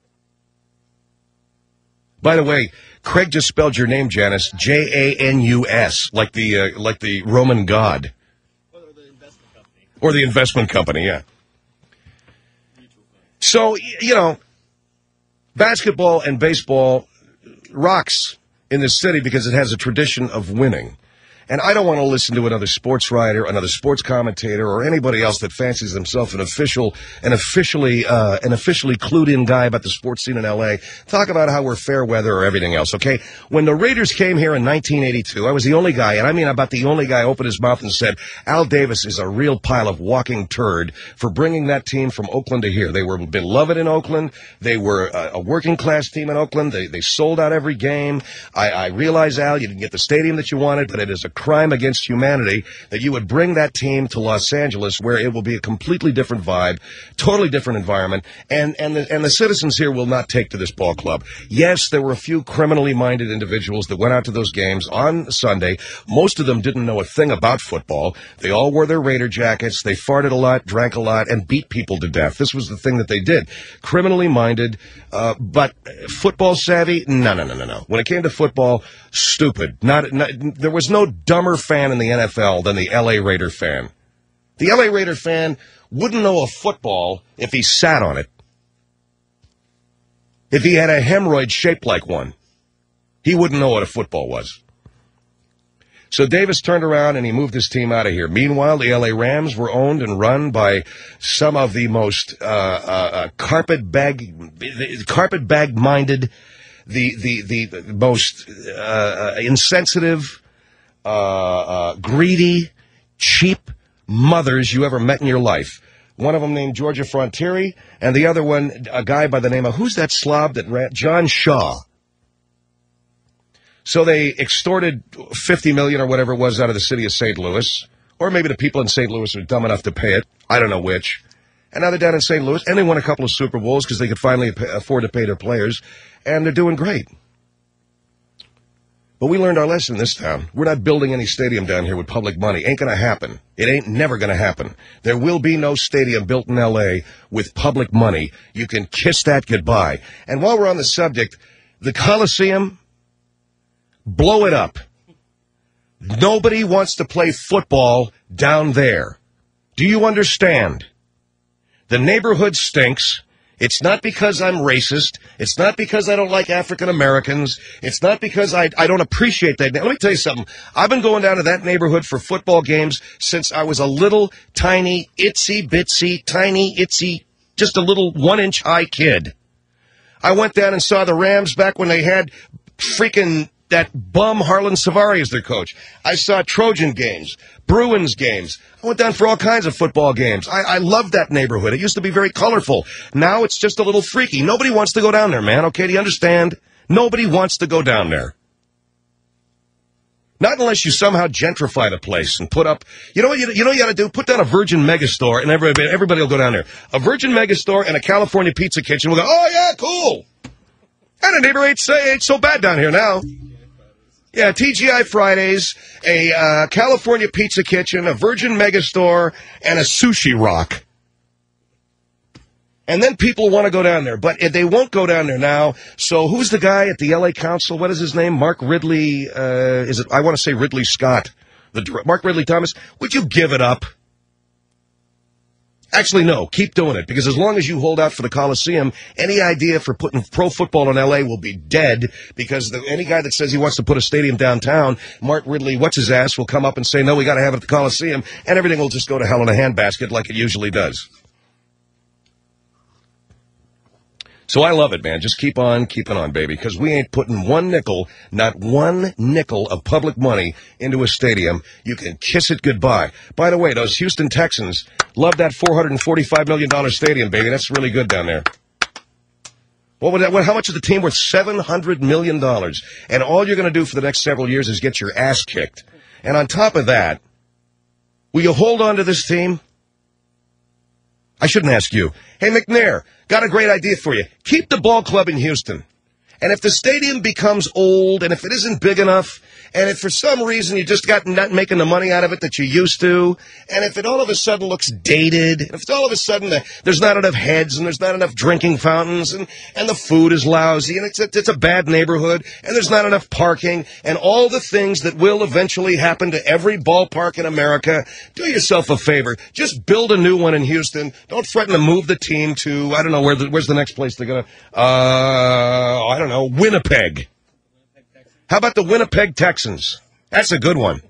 By the way, Craig just spelled your name, Janice, J A N U S, like the uh, like the Roman god. Or the investment company. Or the investment company, yeah. So, you know, basketball and baseball rocks in this city because it has a tradition of winning. And I don't want to listen to another sports writer, another sports commentator, or anybody else that fancies themselves an official, an officially, uh, an officially clued-in guy about the sports scene in L A talk about how we're fair weather or everything else. Okay, when the Raiders came here in nineteen eighty-two, I was the only guy, and I mean about the only guy, opened his mouth and said, "Al Davis is a real pile of walking turd for bringing that team from Oakland to here. They were beloved in Oakland. They were a, a working-class team in Oakland. They they sold out every game. I, I realize, Al, you didn't get the stadium that you wanted, but it is a crime against humanity that you would bring that team to Los Angeles, where it will be a completely different vibe, totally different environment, and, and, the, and the citizens here will not take to this ball club. Yes, there were a few criminally minded individuals that went out to those games on Sunday. Most of them didn't know a thing about football. They all wore their Raider jackets. They farted a lot, drank a lot, and beat people to death. This was the thing that they did. Criminally minded, uh, but football savvy? No, no, no, no, no. When it came to football, stupid. Not, not, there was no dumber fan in the N F L than the L A Raider fan. The L A Raider fan wouldn't know a football if he sat on it. If he had a hemorrhoid shaped like one, he wouldn't know what a football was. So Davis turned around and he moved his team out of here. Meanwhile, the L A Rams were owned and run by some of the most uh, uh, uh, carpetbag, carpetbag-minded, the the the, the most uh, insensitive, uh, uh, greedy, cheap mothers you ever met in your life. One of them named Georgia Frontieri, and the other one, a guy by the name of, who's that slob that ran? John Shaw. So they extorted fifty million dollars or whatever it was out of the city of Saint Louis, or maybe the people in Saint Louis are dumb enough to pay it. I don't know which. And now they're down in Saint Louis, and they won a couple of Super Bowls because they could finally pay, afford to pay their players, and they're doing great. But we learned our lesson in this town. We're not building any stadium down here with public money. Ain't going to happen. It ain't never going to happen. There will be no stadium built in L A with public money. You can kiss that goodbye. And while we're on the subject, the Coliseum, blow it up. Nobody wants to play football down there. Do you understand? The neighborhood stinks. It's not because I'm racist. It's not because I don't like African Americans. It's not because I, I don't appreciate that. Let me tell you something. I've been going down to that neighborhood for football games since I was a little, tiny, itsy-bitsy, tiny, itsy, just a little one-inch high kid. I went down and saw the Rams back when they had freaking that bum Harlan Savari as their coach. I saw Trojan games, Bruins games. I went down for all kinds of football games. I, I loved that neighborhood. It used to be very colorful. Now it's just a little freaky. Nobody wants to go down there, man. Okay, do you understand? Nobody wants to go down there. Not unless you somehow gentrify the place and put up, you know what you, you know what you got to do? Put down a Virgin Megastore and everybody, everybody will go down there. A Virgin Megastore and a California Pizza Kitchen will go, oh yeah, cool. And the neighborhood ain't, ain't so bad down here now. Yeah, T G I Fridays, a uh, California Pizza Kitchen, a Virgin Megastore, and a Sushi Rock. And then people want to go down there, but they won't go down there now. So who's the guy at the L A Council? What is his name? Mark Ridley, uh, is it, I want to say Ridley Scott. The Mark Ridley Thomas, would you give it up? Actually, no, keep doing it, because as long as you hold out for the Coliseum, any idea for putting pro football in L A will be dead, because the, any guy that says he wants to put a stadium downtown, Mark Ridley, what's his ass, will come up and say, no, we got to have it at the Coliseum, and everything will just go to hell in a handbasket like it usually does. So I love it, man. Just keep on keeping on, baby, because we ain't putting one nickel, not one nickel of public money into a stadium. You can kiss it goodbye. By the way, those Houston Texans love that four hundred forty-five million dollars stadium, baby. That's really good down there. What would that, what, how much is the team worth? seven hundred million dollars. And all you're going to do for the next several years is get your ass kicked. And on top of that, will you hold on to this team? I shouldn't ask you. Hey, McNair, got a great idea for you. Keep the ball club in Houston. And if the stadium becomes old, and if it isn't big enough, and if for some reason you just got not making the money out of it that you used to, and if it all of a sudden looks dated, and if it's all of a sudden uh, there's not enough heads, and there's not enough drinking fountains, and, and the food is lousy, and it's a, it's a bad neighborhood, and there's not enough parking, and all the things that will eventually happen to every ballpark in America, do yourself a favor. Just build a new one in Houston. Don't threaten to move the team to, I don't know, where the, where's the next place they're going to, uh, I don't know, Winnipeg. How about the Winnipeg Texans? That's a good one.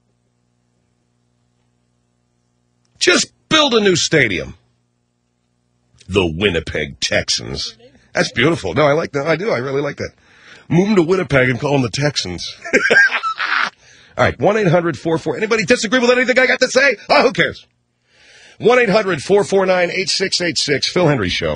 Just build a new stadium. The Winnipeg Texans. That's beautiful. No, I like that. I do. I really like that. Move them to Winnipeg and call them the Texans. All right, one eight hundred four four. Anybody disagree with anything I got to say? Oh, who cares? one eight hundred four four nine eight six eight six. Phil Hendry Show.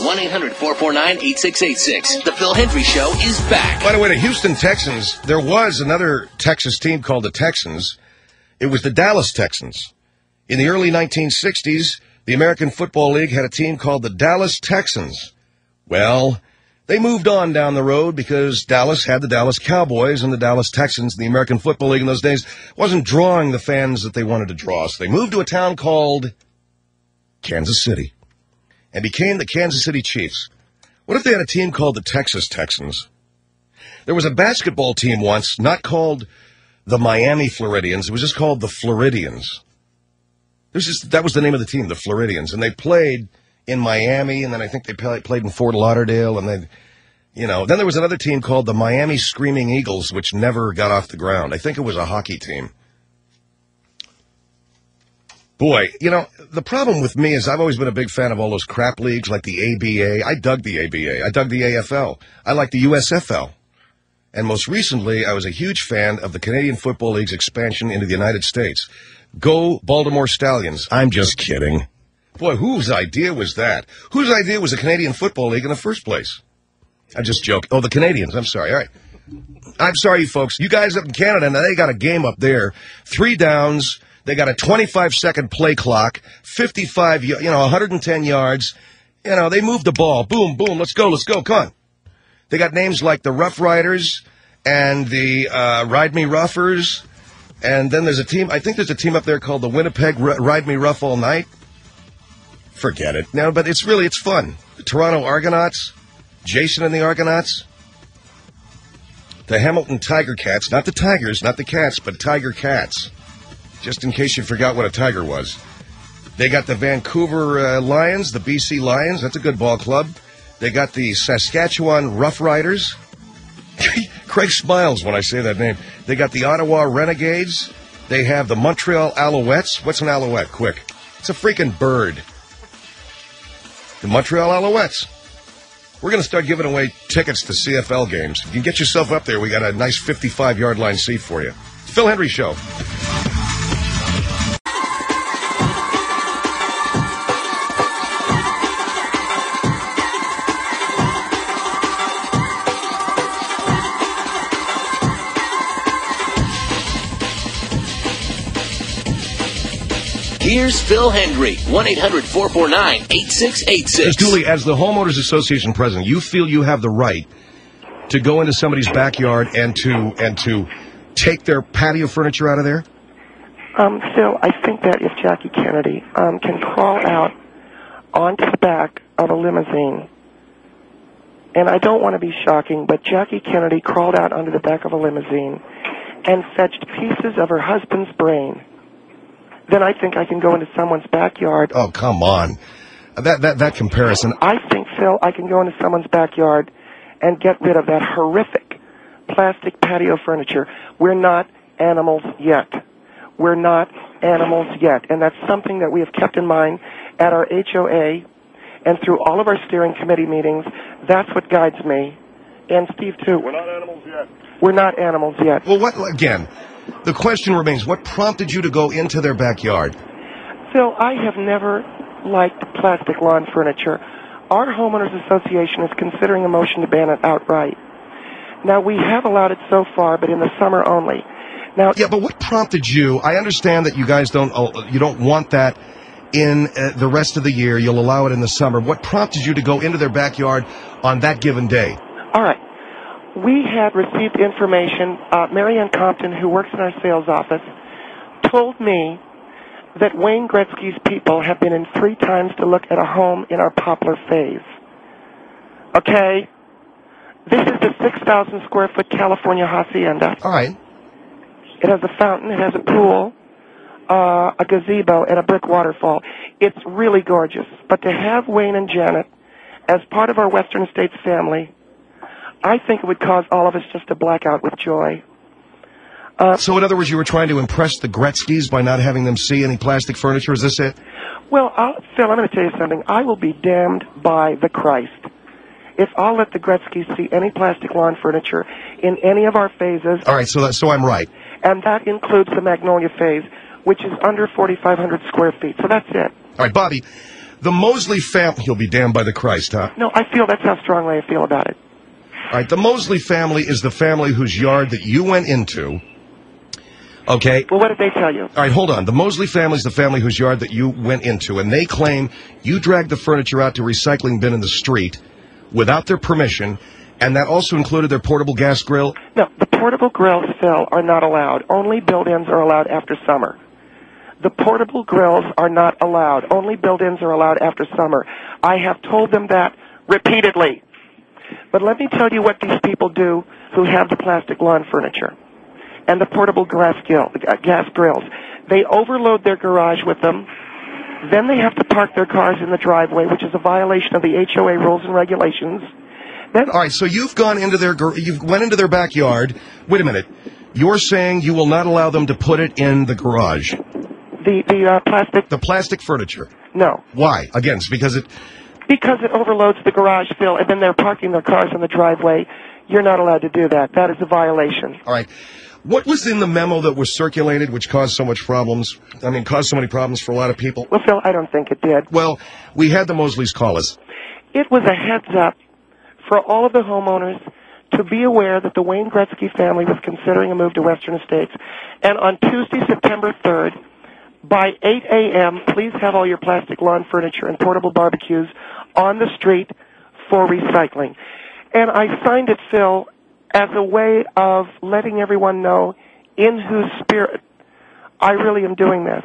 one eight hundred four four nine eight six eight six. The Phil Hendry Show is back. By the way, the Houston Texans, there was another Texas team called the Texans. It was the Dallas Texans. In the early nineteen sixties, the American Football League had a team called the Dallas Texans. Well, they moved on down the road because Dallas had the Dallas Cowboys, and the Dallas Texans, the American Football League in those days, wasn't drawing the fans that they wanted to draw. So they moved to a town called Kansas City and became the Kansas City Chiefs. What if they had a team called the Texas Texans? There was a basketball team once, not called the Miami Floridians. It was just called the Floridians. This just, that was the name of the team, the Floridians. And they played in Miami, and then I think they play, played in Fort Lauderdale. And then, you know, then there was another team called the Miami Screaming Eagles, which never got off the ground. I think it was a hockey team. Boy, you know, the problem with me is I've always been a big fan of all those crap leagues like the A B A. I dug the A B A. I dug the A F L. I like the U S F L. And most recently, I was a huge fan of the Canadian Football League's expansion into the United States. Go Baltimore Stallions. I'm just kidding. Boy, whose idea was that? Whose idea was the Canadian Football League in the first place? I just joke. Oh, the Canadians. I'm sorry. All right. I'm sorry, you folks. You guys up in Canada, now they got a game up there. Three downs. They got a twenty-five second play clock, fifty-five, you know, one hundred ten yards. You know, they move the ball. Boom, boom. Let's go, let's go. Come on. They got names like the Rough Riders and the uh, Ride Me Roughers. And then there's a team, I think there's a team up there called the Winnipeg R- Ride Me Rough All Night. Forget it. No, but it's really, it's fun. The Toronto Argonauts, Jason and the Argonauts. The Hamilton Tiger Cats, not the Tigers, not the Cats, but Tiger Cats. Just in case you forgot what a tiger was. They got the Vancouver uh, Lions, the B C Lions. That's a good ball club. They got the Saskatchewan Rough Riders. Craig smiles when I say that name. They got the Ottawa Renegades. They have the Montreal Alouettes. What's an alouette? Quick. It's a freaking bird. The Montreal Alouettes. We're going to start giving away tickets to C F L games. If you can get yourself up there, we got a nice fifty-five yard line seat for you. Phil Hendry Show. Here's Phil Hendry, one eight hundred four four nine eight six eight six. As Julie, as the Homeowners Association president, you feel you have the right to go into somebody's backyard and to and to take their patio furniture out of there? Um, Phil, I think that if Jackie Kennedy um, can crawl out onto the back of a limousine, and I don't want to be shocking, but Jackie Kennedy crawled out under the back of a limousine and fetched pieces of her husband's brain, then I think I can go into someone's backyard. Oh, come on. That that that comparison. I think, Phil, I can go into someone's backyard and get rid of that horrific plastic patio furniture. We're not animals yet. We're not animals yet. And that's something that we have kept in mind at our H O A and through all of our steering committee meetings. That's what guides me. And Steve, too. We're not animals yet. We're not animals yet. Well, what, again, the question remains, what prompted you to go into their backyard? Phil, I have never liked plastic lawn furniture. Our Homeowners Association is considering a motion to ban it outright. Now, we have allowed it so far, but in the summer only. Now, yeah, but what prompted you? I understand that you guys don't uh, you don't want that in uh, the rest of the year. You'll allow it in the summer. What prompted you to go into their backyard on that given day? All right. We had received information. Uh, Marianne Compton, who works in our sales office, told me that Wayne Gretzky's people have been in three times to look at a home in our Poplar phase. Okay? This is the six thousand square foot California hacienda. All right. It has a fountain, it has a pool, uh, a gazebo, and a brick waterfall. It's really gorgeous. But to have Wayne and Janet as part of our Western States family, I think it would cause all of us just to black out with joy. Uh, so, in other words, you were trying to impress the Gretzkys by not having them see any plastic furniture? Is this it? Well, I'll, Phil, I'm going to tell you something. I will be damned by the Christ if I'll let the Gretzkys see any plastic lawn furniture in any of our phases. All right, so that, so I'm right. And that includes the Magnolia phase, which is under forty-five hundred square feet. So that's it. All right, Bobby, the Mosley family, you'll be damned by the Christ, huh? No, I feel that's how strongly I feel about it. All right, the Mosley family is the family whose yard that you went into. Okay. Well, what did they tell you? All right, hold on. The Mosley family is the family whose yard that you went into, and they claim you dragged the furniture out to a recycling bin in the street without their permission, and that also included their portable gas grill? No, the portable grills, Phil, are not allowed. Only built-ins are allowed after summer. The portable grills are not allowed. Only built-ins are allowed after summer. I have told them that repeatedly. But let me tell you what these people do who have the plastic lawn furniture and the portable gas, grill, gas grills. They overload their garage with them. Then they have to park their cars in the driveway, which is a violation of the H O A rules and regulations. Then, all right, so you've gone into their you went into their backyard. Wait a minute. You're saying you will not allow them to put it in the garage? The the uh, plastic the plastic furniture. No. Why? Again, it's because it because it overloads the garage, Phil, and then they're parking their cars in the driveway. You're not allowed to do that. That is a violation. All right. What was in the memo that was circulated which caused so much problems? I mean, caused so many problems for a lot of people? Well, Phil, I don't think it did. Well, we had the Mosleys call us. It was a heads up for all of the homeowners to be aware that the Wayne Gretzky family was considering a move to Western Estates. And on Tuesday, September third, by eight a.m., please have all your plastic lawn furniture and portable barbecues on the street for recycling. And I signed it, Phil, as a way of letting everyone know in whose spirit I really am doing this.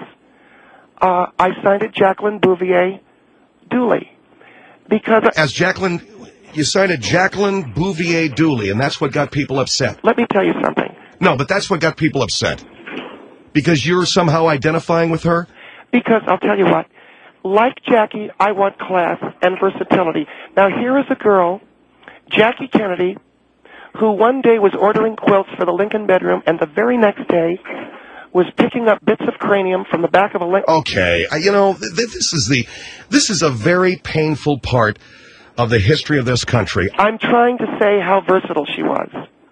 Uh, I signed it Jacqueline Bouvier Dooley. Because As Jacqueline, you signed it Jacqueline Bouvier Dooley, and that's what got people upset. Let me tell you something. No, but that's what got people upset. Because you're somehow identifying with her? Because I'll tell you what, like Jackie, I want class and versatility. Now here is a girl, Jackie Kennedy, who one day was ordering quilts for the Lincoln bedroom, and the very next day was picking up bits of cranium from the back of a Lincoln. Okay, I, you know, th- this is the, this is a very painful part of the history of this country. I'm trying to say how versatile she was.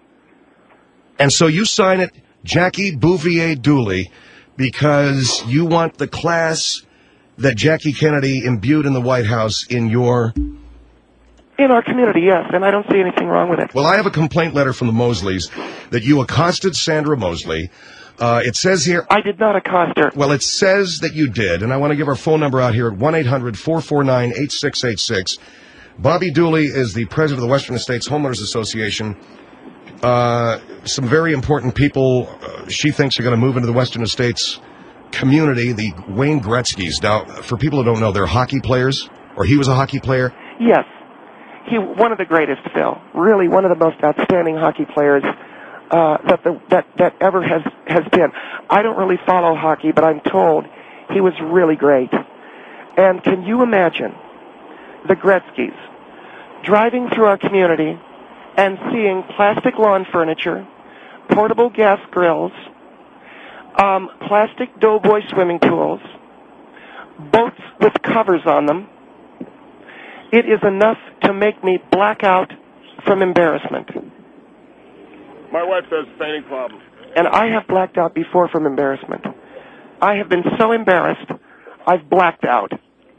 And so you sign it Jackie Bouvier Dooley because you want the class that Jackie Kennedy imbued in the White House in your... In our community, yes, and I don't see anything wrong with it. Well, I have a complaint letter from the Mosleys that you accosted Sandra Mosley. Uh, it says here... I did not accost her. Well, it says that you did, and I want to give our phone number out here at one eight hundred four four nine eight six eight six. Bobby Dooley is the president of the Western Estates Homeowners Association. Uh, some very important people uh, she thinks are going to move into the Western Estates community, the Wayne Gretzkys. Now, for people who don't know, they're hockey players, or he was a hockey player? Yes. He one of the greatest, Phil. Really one of the most outstanding hockey players uh, that the, that that ever has has been. I don't really follow hockey, but I'm told he was really great. And can you imagine the Gretzkys driving through our community and seeing plastic lawn furniture, portable gas grills, um, plastic doughboy swimming pools, boats with covers on them? It is enough to make me black out from embarrassment. My wife has a fainting problem. And I have blacked out before from embarrassment. I have been so embarrassed, I've blacked out.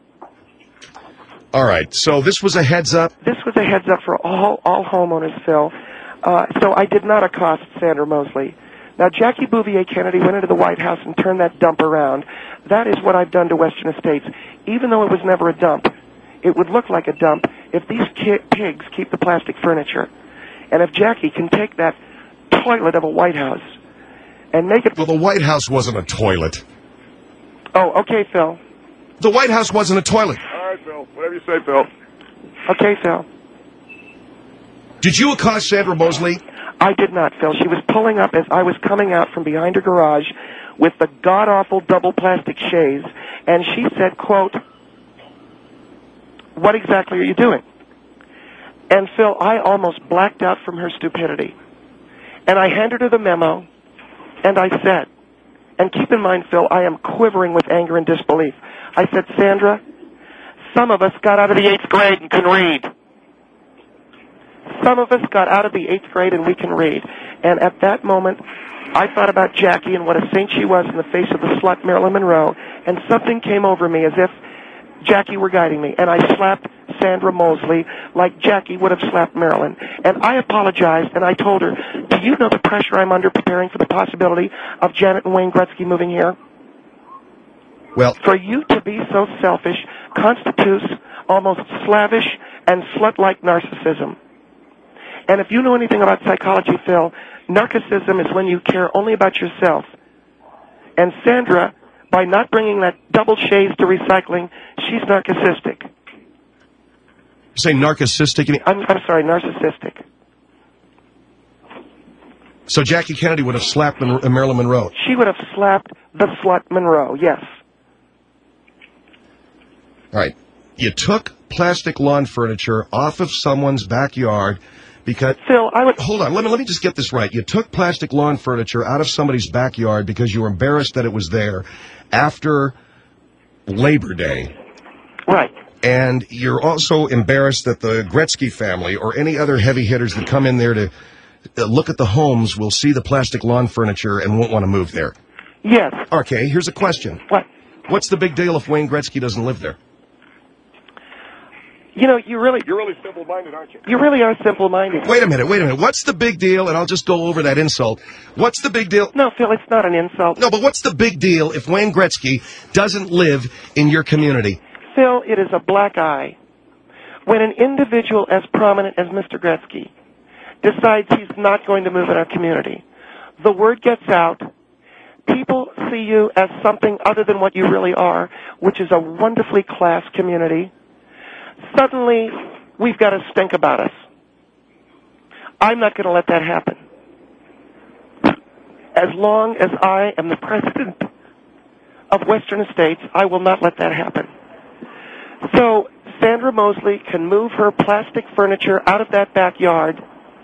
All right, so this was a heads up? This was a heads up for all, all homeowners, Phil. Uh, so I did not accost Sandra Mosley. Now, Jackie Bouvier Kennedy went into the White House and turned that dump around. That is what I've done to Western Estates. Even though it was never a dump, it would look like a dump if these ki- pigs keep the plastic furniture. And if Jackie can take that toilet of a White House and make it... Well, the White House wasn't a toilet. Oh, okay, Phil. The White House wasn't a toilet. All right, Phil. Whatever you say, Phil. Okay, Phil. Did you accost Sandra Mosley? I did not, Phil. She was pulling up as I was coming out from behind her garage with the god-awful double plastic chaise, and she said, quote, "What exactly are you doing?" And, Phil, I almost blacked out from her stupidity. And I handed her the memo, and I said, and keep in mind, Phil, I am quivering with anger and disbelief. I said, "Sandra, some of us got out of the eighth grade and can read. Some of us got out of the eighth grade and we can read." And at that moment, I thought about Jackie and what a saint she was in the face of the slut Marilyn Monroe, and something came over me as if Jackie were guiding me, and I slapped Sandra Mosley like Jackie would have slapped Marilyn. And I apologized, and I told her, do you know the pressure I'm under preparing for the possibility of Janet and Wayne Gretzky moving here? Well, for you to be so selfish constitutes almost slavish and slut-like narcissism. And if you know anything about psychology, Phil, narcissism is when you care only about yourself. And Sandra, by not bringing that double shades to recycling, she's narcissistic. You say narcissistic? You mean- I'm, I'm sorry, narcissistic. So Jackie Kennedy would have slapped Mon- Marilyn Monroe? She would have slapped the slut Monroe, yes. All right. You took plastic lawn furniture off of someone's backyard because... Phil, I would... Hold on. Let me, let me just get this right. You took plastic lawn furniture out of somebody's backyard because you were embarrassed that it was there after Labor Day. Right. And you're also embarrassed that the Gretzky family or any other heavy hitters that come in there to uh, look at the homes will see the plastic lawn furniture and won't want to move there. Yes. Okay, here's a question. What? What's the big deal if Wayne Gretzky doesn't live there? You know, you really... You're really simple-minded, aren't you? You really are simple-minded. Wait a minute, wait a minute. What's the big deal? And I'll just go over that insult. What's the big deal? No, Phil, it's not an insult. No, but what's the big deal if Wayne Gretzky doesn't live in your community? Phil, it is a black eye. When an individual as prominent as Mister Gretzky decides he's not going to move in our community, the word gets out. People see you as something other than what you really are, which is a wonderfully class community. Suddenly, we've got a stink about us. I'm not going to let that happen. As long as I am the president of Western Estates, I will not let that happen. So Sandra Mosley can move her plastic furniture out of that backyard,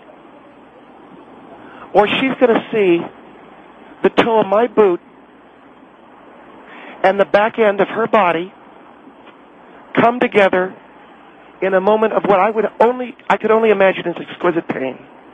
or she's going to see the toe of my boot and the back end of her body come together in a moment of what I would only I could only imagine as exquisite pain.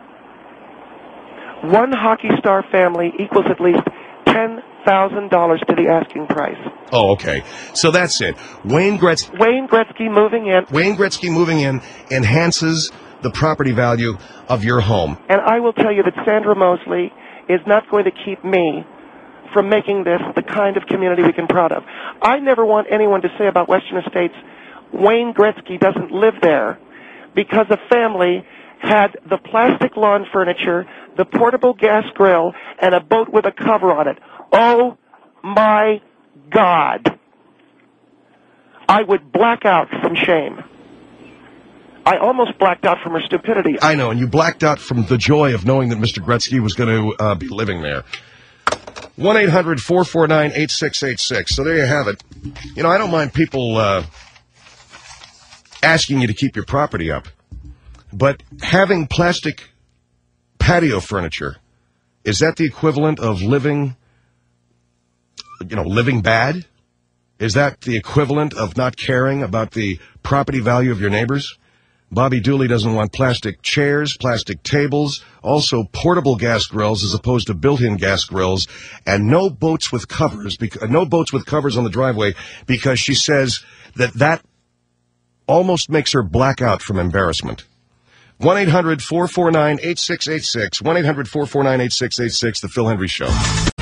One hockey star family equals at least ten thousand dollars to the asking price. Oh, okay. So that's it. Wayne Gretzky... Wayne Gretzky moving in... Wayne Gretzky moving in enhances the property value of your home. And I will tell you that Sandra Mosley is not going to keep me from making this the kind of community we can be proud of. I never want anyone to say about Western Estates, Wayne Gretzky doesn't live there, because a family had the plastic lawn furniture, the portable gas grill, and a boat with a cover on it. Oh, my God. I would black out from shame. I almost blacked out from her stupidity. I know, and you blacked out from the joy of knowing that Mister Gretzky was going to uh, be living there. one eight hundred four four nine eight six eight six. So there you have it. You know, I don't mind people uh, asking you to keep your property up, but having plastic patio furniture, is that the equivalent of living, you know, living bad? Is that the equivalent of not caring about the property value of your neighbors? Bobby Dooley doesn't want plastic chairs, plastic tables, also portable gas grills as opposed to built-in gas grills, and no boats with covers, bec- no boats with covers on the driveway, because she says that that almost makes her black out from embarrassment. one eight hundred four four nine eight six eight six, one eight hundred four four nine eight six eight six, The Phil Hendry Show.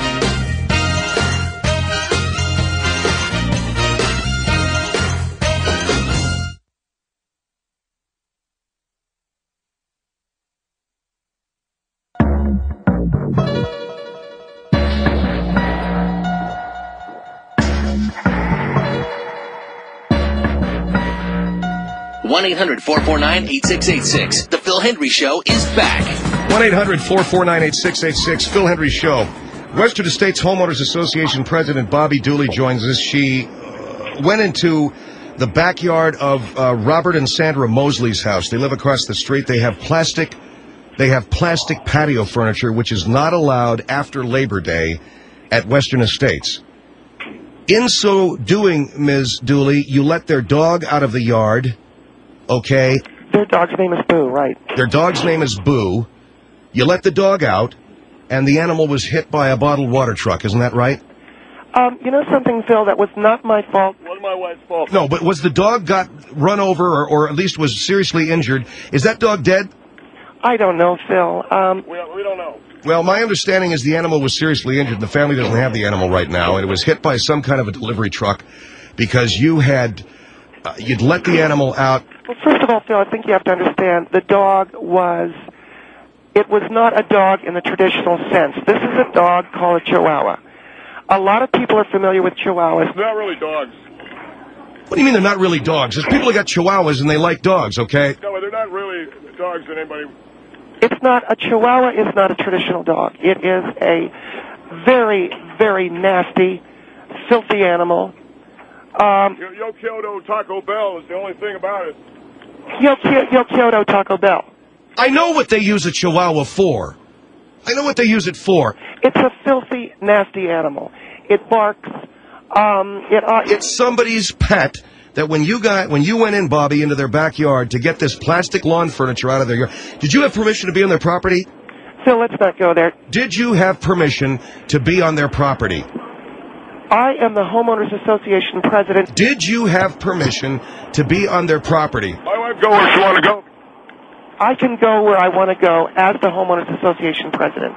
one eight hundred four four nine eight six eight six. The Phil Hendry Show is back. one eight hundred four four nine eight six eight six. Phil Hendry Show. Western Estates Homeowners Association President Bobby Dooley joins us. She uh, went into the backyard of uh, Robert and Sandra Mosley's house. They live across the street. They have plastic, they have plastic patio furniture, which is not allowed after Labor Day at Western Estates. In so doing, Miz Dooley, you let their dog out of the yard. Okay. Their dog's name is Boo, right. Their dog's name is Boo. You let the dog out, and the animal was hit by a bottled water truck. Isn't that right? Um, you know something, Phil? That was not my fault. It was my wife's fault. No, but was the dog got run over or, or at least was seriously injured? Is that dog dead? I don't know, Phil. Um, We, we don't know. Well, my understanding is the animal was seriously injured. The family doesn't have the animal right now, and it was hit by some kind of a delivery truck because you had, uh, you'd let the animal out. well, first of all, Phil, I think you have to understand the dog was, it was not a dog in the traditional sense. This is a dog called a Chihuahua. A lot of people are familiar with Chihuahuas. It's not really dogs. What do you mean they're not really dogs? There's people that got Chihuahuas and they like dogs, okay? No, they're not really dogs that anybody... It's not, a Chihuahua is not a traditional dog. It is a very, very nasty, filthy animal. Um, Yo, Yo Kyoto Taco Bell is the only thing about it. Yo, Yo Kyoto Taco Bell. I know what they use a Chihuahua for. I know what they use it for. It's a filthy, nasty animal. It barks. Um, it, uh, It's somebody's pet that when you got when you went in, Bobby, into their backyard to get this plastic lawn furniture out of their yard, did you have permission to be on their property? Phil, let's not go there. Did you have permission to be on their property? I am the Homeowners Association president. Did you have permission to be on their property? My wife go where she want to go. I can go where I want to go as the Homeowners Association president.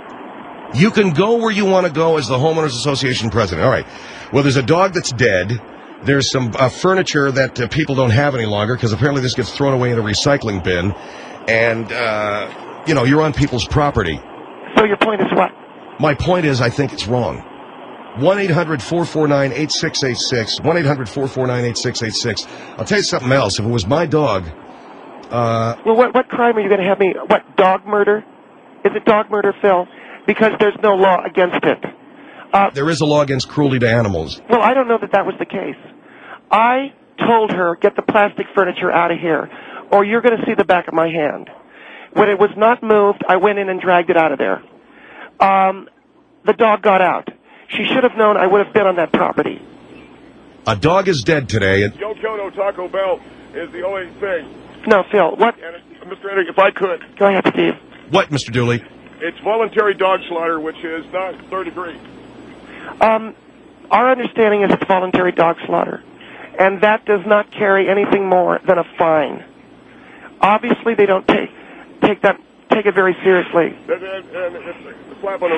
You can go where you want to go as the Homeowners Association president. All right. Well, there's a dog that's dead. There's some uh, furniture that uh, people don't have any longer because apparently this gets thrown away in a recycling bin. And, uh, you know, you're on people's property. So your point is what? My point is I think it's wrong. one eight hundred four four nine eight six eight six. one eight hundred four four nine eight six eight six. I'll tell you something else. If it was my dog... Uh, well, what, what crime are you going to have me... What, dog murder? Is it dog murder, Phil? Because there's no law against it. Uh, there is a law against cruelty to animals. Well, I don't know that that was the case. I told her, get the plastic furniture out of here, or you're going to see the back of my hand. When it was not moved, I went in and dragged it out of there. Um, the dog got out. She should have known I would have been on that property. A dog is dead today. And Yo Kyoto Taco Bell is the only thing. No, Phil, what? And it, Mister Henry, if I could. Go ahead, Steve. What, Mister Dooley? It's voluntary dog slaughter, which is not third degree. Um, our understanding is it's voluntary dog slaughter, and that does not carry anything more than a fine. Obviously, they don't take take that take it very seriously. And, and, and it's a slap on the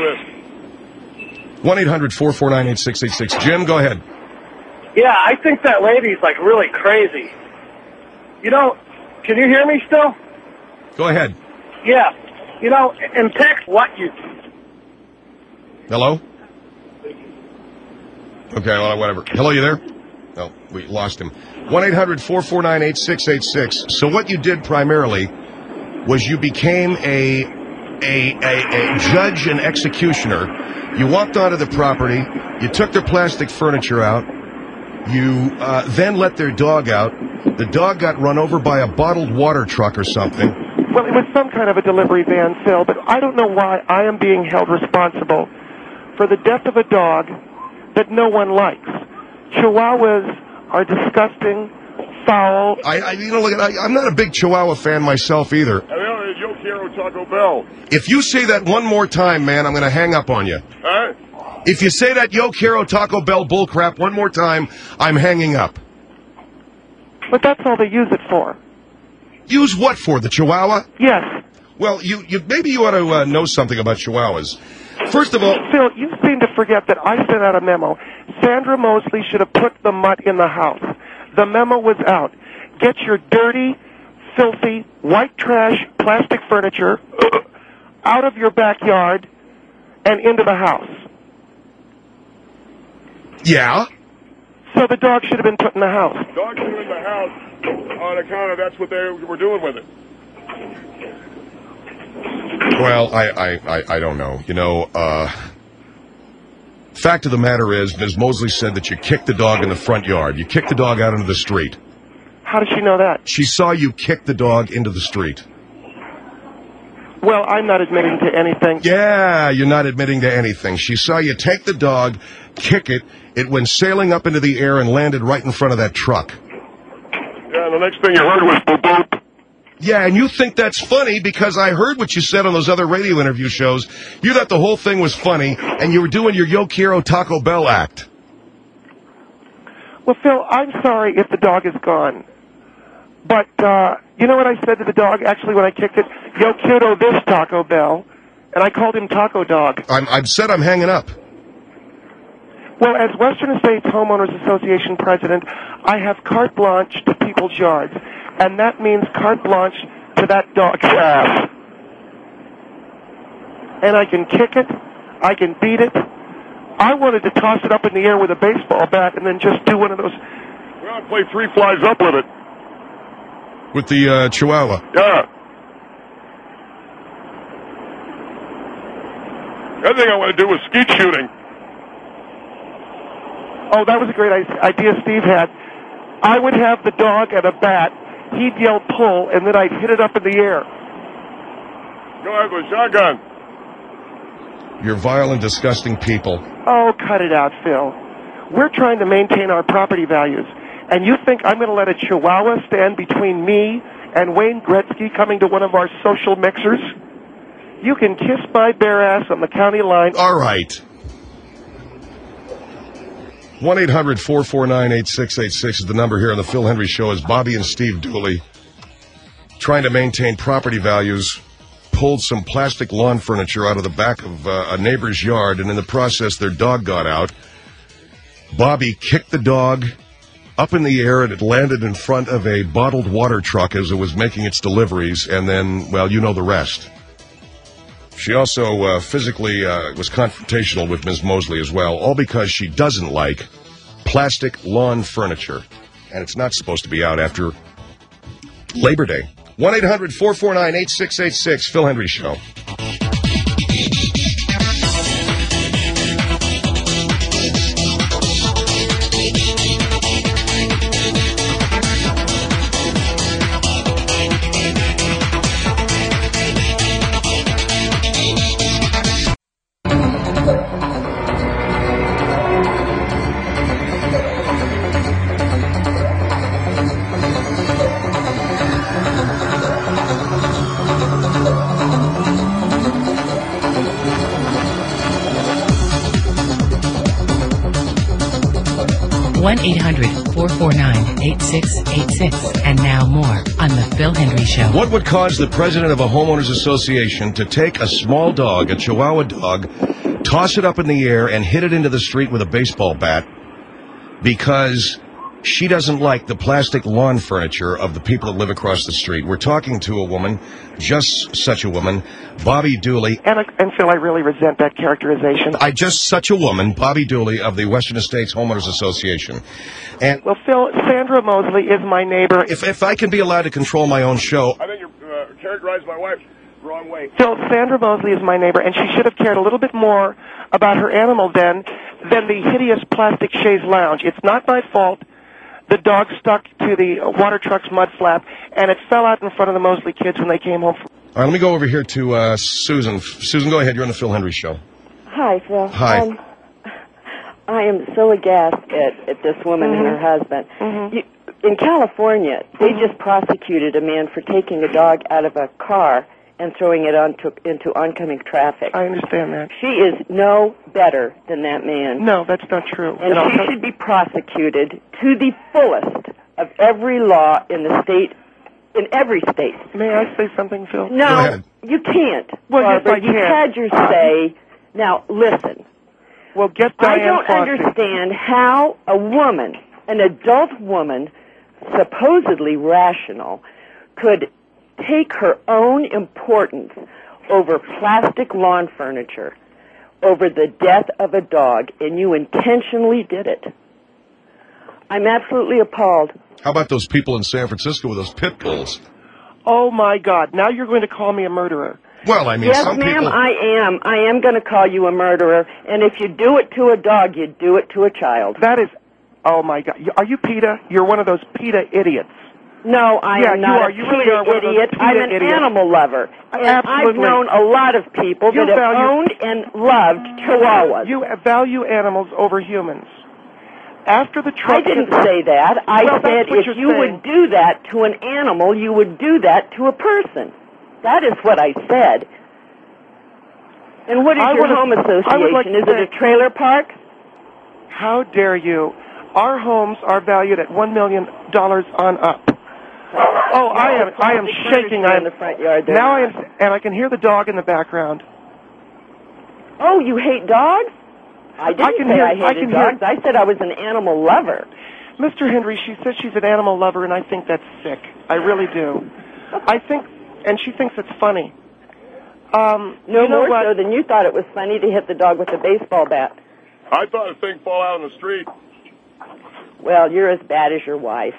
wrist. one eight hundred four four nine eight six eight six. Jim, go ahead. Yeah, I think that lady's like really crazy. You know, can you hear me still? Go ahead. Yeah. You know, in text, what you... Hello? Okay, well, whatever. Hello, you there? No, we lost him. one eight hundred four four nine eight six eight six. So what you did primarily was you became a, a, a, a judge and executioner. You walked onto the property. You took their plastic furniture out. You uh, then let their dog out. The dog got run over by a bottled water truck or something. Well, it was some kind of a delivery van, Phil, but I don't know why I am being held responsible for the death of a dog that no one likes. Chihuahuas are disgusting, foul. I, I you know, look, I, I'm not a big Chihuahua fan myself either. And the other is Yo Quiero Taco Bell. If you say that one more time, man, I'm going to hang up on you. Huh? If you say that Yo Quiero Taco Bell bullcrap one more time, I'm hanging up. But that's all they use it for. Use what for? The Chihuahua? Yes. Well, you, you maybe you ought to uh, know something about Chihuahuas. First of all... Phil, you seem to forget that I sent out a memo. Sandra Mosley should have put the mutt in the house. The memo was out. Get your dirty, filthy, white trash, plastic furniture out of your backyard and into the house. Yeah? So the dog should have been put in the house. Dogs are in the house on account of that's what they were doing with it. Well, I, I, I, I don't know. You know, uh... fact of the matter is, Miz Mosley said that you kicked the dog in the front yard. You kicked the dog out into the street. How did she know that? She saw you kick the dog into the street. Well, I'm not admitting to anything. Yeah, you're not admitting to anything. She saw you take the dog, kick it, it went sailing up into the air and landed right in front of that truck. Yeah, and the next thing you heard was boop boop. Yeah, and you think that's funny because I heard what you said on those other radio interview shows. You thought the whole thing was funny, and you were doing your Yo Quiero Taco Bell act. Well, Phil, I'm sorry if the dog is gone. But, uh, you know what I said to the dog, actually, when I kicked it? Yo quiero this Taco Bell. And I called him Taco Dog. I'm, I've said I'm hanging up. Well, as Western States Homeowners Association president, I have carte blanche to people's yards. And that means carte blanche to that dog's ass. And I can kick it. I can beat it. I wanted to toss it up in the air with a baseball bat and then just do one of those... Well, play three flies up with it. With the uh, Chihuahua. Yeah. The other thing I want to do was skeet shooting. Oh, that was a great idea Steve had. I would have the dog at a bat. He'd yell pull, and then I'd hit it up in the air. Go ahead with a shotgun. You're vile and disgusting people. Oh, cut it out, Phil. We're trying to maintain our property values. And you think I'm going to let a Chihuahua stand between me and Wayne Gretzky coming to one of our social mixers? You can kiss my bare ass on the county line. All right. one eight hundred four four nine eight six eight six is the number here on the Phil Hendry Show as Bobby and Steve Dooley, trying to maintain property values, pulled some plastic lawn furniture out of the back of uh, a neighbor's yard, and in the process, their dog got out. Bobby kicked the dog up in the air, and it landed in front of a bottled water truck as it was making its deliveries, and then, well, you know the rest. She also uh, physically uh, was confrontational with Miz Mosley as well, all because she doesn't like plastic lawn furniture, and it's not supposed to be out after Labor Day. one eight hundred four four nine eight six eight six, Phil Hendry Show. one eight hundred four four nine eight six eight six. And now more on the Phil Hendry Show. What would cause the president of a homeowners association to take a small dog, a Chihuahua dog, toss it up in the air, and hit it into the street with a baseball bat because she doesn't like the plastic lawn furniture of the people that live across the street? We're talking to a woman, just such a woman, Bobby Dooley. And, and Phil, I really resent that characterization. I just such a woman, Bobby Dooley of the Western Estates Homeowners Association. And well, Phil, Sandra Mosley is my neighbor. If if I can be allowed to control my own show. I think you uh, characterized my wife the wrong way. Phil, Sandra Mosley is my neighbor, and she should have cared a little bit more about her animal then than the hideous plastic chaise lounge. It's not my fault. The dog stuck to the water truck's mud flap, and it fell out in front of the Mosley kids when they came home from... All right, let me go over here to uh, Susan. Susan, go ahead. You're on the Phil Hendry Show. Hi, Phil. Hi. Um, I am so aghast at, at this woman Mm-hmm. and her husband. Mm-hmm. You, in California, they just prosecuted a man for taking a dog out of a car and throwing it onto, into oncoming traffic. I understand that. She is no better than that man. No, that's not true. And, and she also, should be prosecuted to the fullest of every law in the state, in every state. May I say something, Phil? No, Go ahead. you can't. Well, yes, Barbara. I You've can. had your say. Now, listen. Well, get I Diane don't Foster. understand how a woman, an adult woman, supposedly rational, could take her own importance over plastic lawn furniture, over the death of a dog, and you intentionally did it. I'm absolutely appalled. How about those people in San Francisco with those pit bulls? Oh, my God. Now you're going to call me a murderer. Well, I mean, yes, some ma'am, people... I am. I am going to call you a murderer, and if you do it to a dog, you do it to a child. That is... Oh, my God. Are you PETA? You're one of those PETA idiots. No, I Yeah, am you not are. a You PETA really are one of those idiot. PETA I'm an idiots. animal lover. And Absolutely. I've known a lot of people You that have value- owned and loved chihuahuas. You value animals over humans. after the truck... I didn't say that. I Well, said that's what if you're you saying. would do that to an animal, you would do that to a person. That is what I said. And what is I your wanna- home I would like association? to Is say- it a trailer park? How dare you? Our homes are valued at one million dollars on up. Oh, I am I am shaking. I in am, the front yard. There. now I am, and I can hear the dog in the background. Oh, you hate dogs? I didn't I can say hear- I I hated can hear- dogs. I said I was an animal lover. Mister Henry, she says she's an animal lover, and I think that's sick. I really do. I think, and she thinks it's funny. Um, No you know more what? so than you thought it was funny to hit the dog with a baseball bat. I thought a thing fall out on the street. Well, you're as bad as your wife.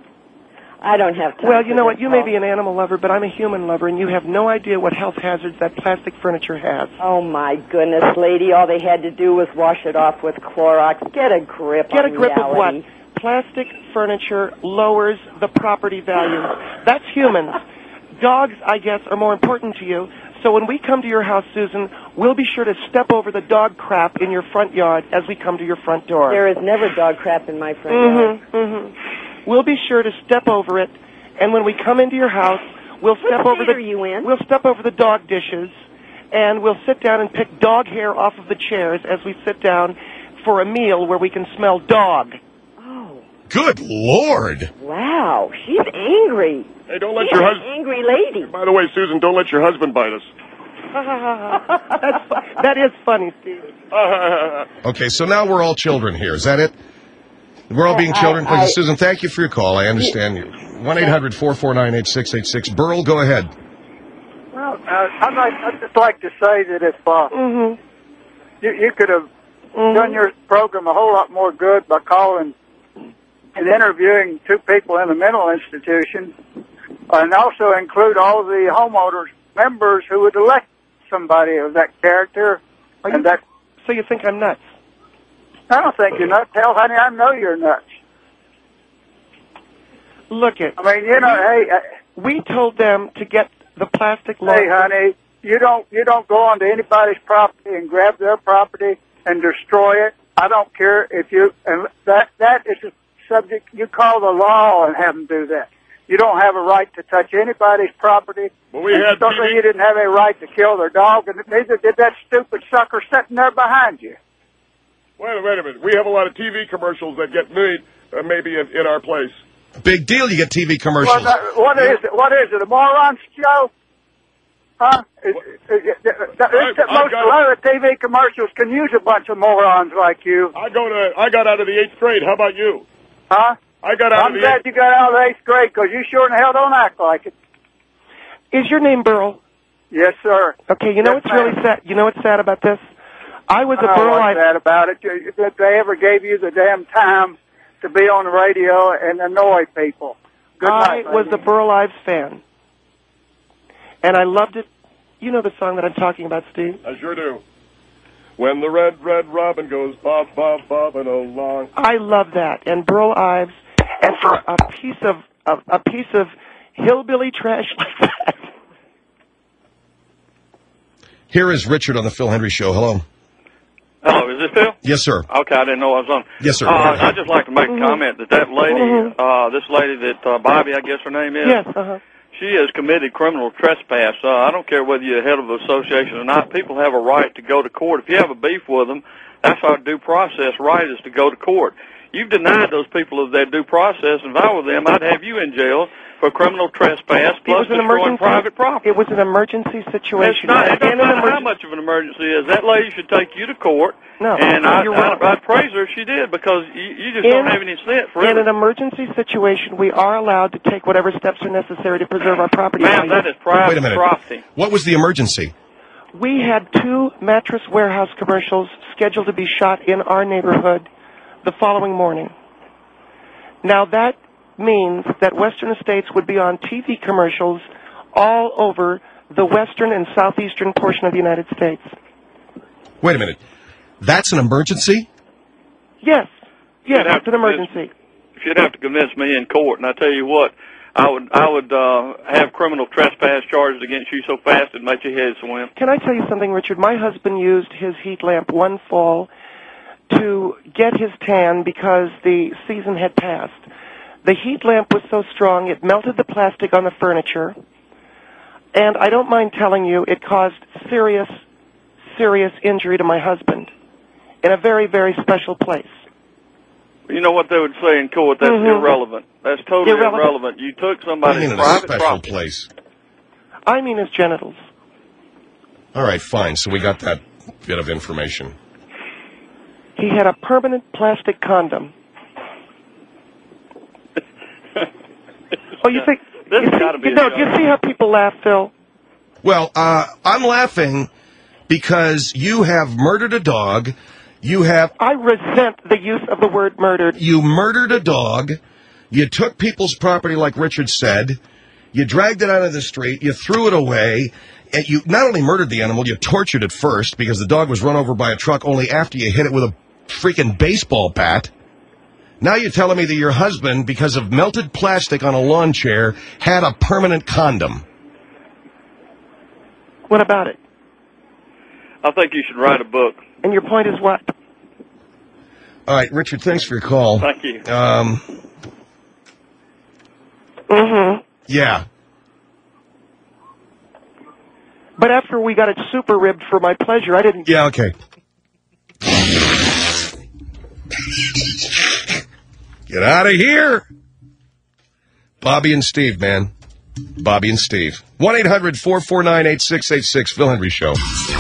I don't have time. Well, you for know this, what? You may Paul. be an animal lover, but I'm a human lover, and you have no idea what health hazards that plastic furniture has. Oh, my goodness, lady. All they had to do was wash it off with Clorox. Get a grip Get a on grip of what? reality. Plastic furniture lowers the property values. That's humans. Dogs, I guess, are more important to you. So when we come to your house, Susan, we'll be sure to step over the dog crap in your front yard as we come to your front door. There is never dog crap in my front yard. Mm-hmm, mm-hmm. We'll be sure to step over it, and when we come into your house, we'll step What over state the are you in? we'll step over the dog dishes, and we'll sit down and pick dog hair off of the chairs as we sit down for a meal where we can smell dog. Good Lord! Wow, she's angry. Hey, don't let She's your an husband... angry lady. By the way, Susan, don't let your husband bite us. That's fu- that is funny, Steve. Okay, so now we're all children here. Is that it? We're all being I- children? I- Susan, thank you for your call. I understand you. one eight hundred four four nine eight six eight six. Burl, go ahead. Well, uh, I'd, like, I'd just like to say that if uh, Mm-hmm. you, you could have done your program a whole lot more good by calling and interviewing two people in a mental institution, and also include all the homeowners members who would elect somebody of that character. Are and you, that so you think I'm nuts? I don't think you're nuts. Hell, honey, I know you're nuts. Look it. I mean, you know, hey, uh, We told them to get the plastic hey, lawn. honey, you don't you don't go onto anybody's property and grab their property and destroy it. I don't care if you and that that is a subject you call the law and have them do that. You don't have a right to touch anybody's property. Well, we And had certainly T V. you didn't have a right to kill their dog, and neither did that stupid sucker sitting there behind you. Wait a, wait a minute. We have a lot of T V commercials that get made uh, maybe in, in our place. Big deal, you get T V commercials. Well, that- what is it? What is it? A moron show? Huh? It, it, it, it, it, I- it, I most got a lot of T V commercials can use a bunch of morons like you. I go to. I got out of the eighth grade. How about you? Huh? I got out I'm of the glad eighth. you got out of the eighth grade, because you sure in the hell don't act like it. Is your name Burl? Yes, sir. Okay, you know Yes, what's really ma'am. sad? You know what's sad about this? I was I a don't know Burl. what's sad about it. You- That they ever gave you the damn time to be on the radio and annoy people. Good I night, was lady. a Burl Ives fan, and I loved it. You know the song that I'm talking about, Steve? I sure do. When the red, red robin goes bob, bob, bobbing along. I love that. And Burl Ives, and for a piece of, of a piece of hillbilly trash like that. Here is Richard on the Phil Henry Show. Hello. Hello, is this Phil? Yes, sir. Okay, I didn't know I was on. Yes, sir. Uh, I'd just like to make a comment that that lady, Mhm. uh, this lady that, uh, Bobby, I guess her name is. Yes, uh-huh. She has committed criminal trespass. Uh, I don't care whether you're head of the association or not. People have a right to go to court. If you have a beef with them, that's our due process right, is to go to court. You've denied those people of their due process, and if I were them, I'd have you in jail for criminal trespass It plus was an destroying emergency. private property. It was an emergency It's situation. not, it doesn't And an matter how emergency- much of an emergency it is. That lady should take you to court. No, and I, you're I, wrong. I'd praise her if she did, because you, you just In- don't have any sense for In it. an emergency situation, we are allowed to take whatever steps are necessary to preserve our property Ma'am, values. that is private Wait a minute. property. What was the emergency? We had two Mattress Warehouse commercials scheduled to be shot in our neighborhood the following morning. Now that means that Western Estates would be on T V commercials all over the western and southeastern portion of the United States. Wait a minute. That's an emergency? Yes. Yes, You'd have it's an to emergency. You'd have to convince me in court, and I tell you what, I would I would uh, have criminal trespass charges against you so fast it'd make your head swim. Can I tell you something, Richard? My husband used his heat lamp one fall to get his tan because the season had passed. The heat lamp was so strong it melted the plastic on the furniture, and I don't mind telling you it caused serious, serious injury to my husband in a very, very special place. You know what they would say in court? That's Mhm. irrelevant. That's totally Irrelevant. irrelevant. You took somebody's in a private special property. place. I mean his genitals. All right, fine. So we got that bit of information. He had a permanent plastic condom. Oh, you think? This you has got to see, be you a know, joke. do you see how people laugh, Phil? Well, uh, I'm laughing because you have murdered a dog. You have... I resent the use of the word murdered. You murdered a dog. You took people's property, like Richard said. You dragged it out of the street. You threw it away. And you not only murdered the animal, you tortured it first because the dog was run over by a truck only after you hit it with a freaking baseball bat. Now you're telling me that your husband, because of melted plastic on a lawn chair, had a permanent condom. What about it? I think you should write a book. And your point is what? All right, Richard, thanks for your call. Thank you. Um, Mm-hmm. yeah. But after we got it super ribbed for my pleasure, I didn't... Yeah, okay. Get out of here. Bobby and Steve, man. Bobby and Steve. one eight hundred four four nine eight six eight six, Phil Hendry Show.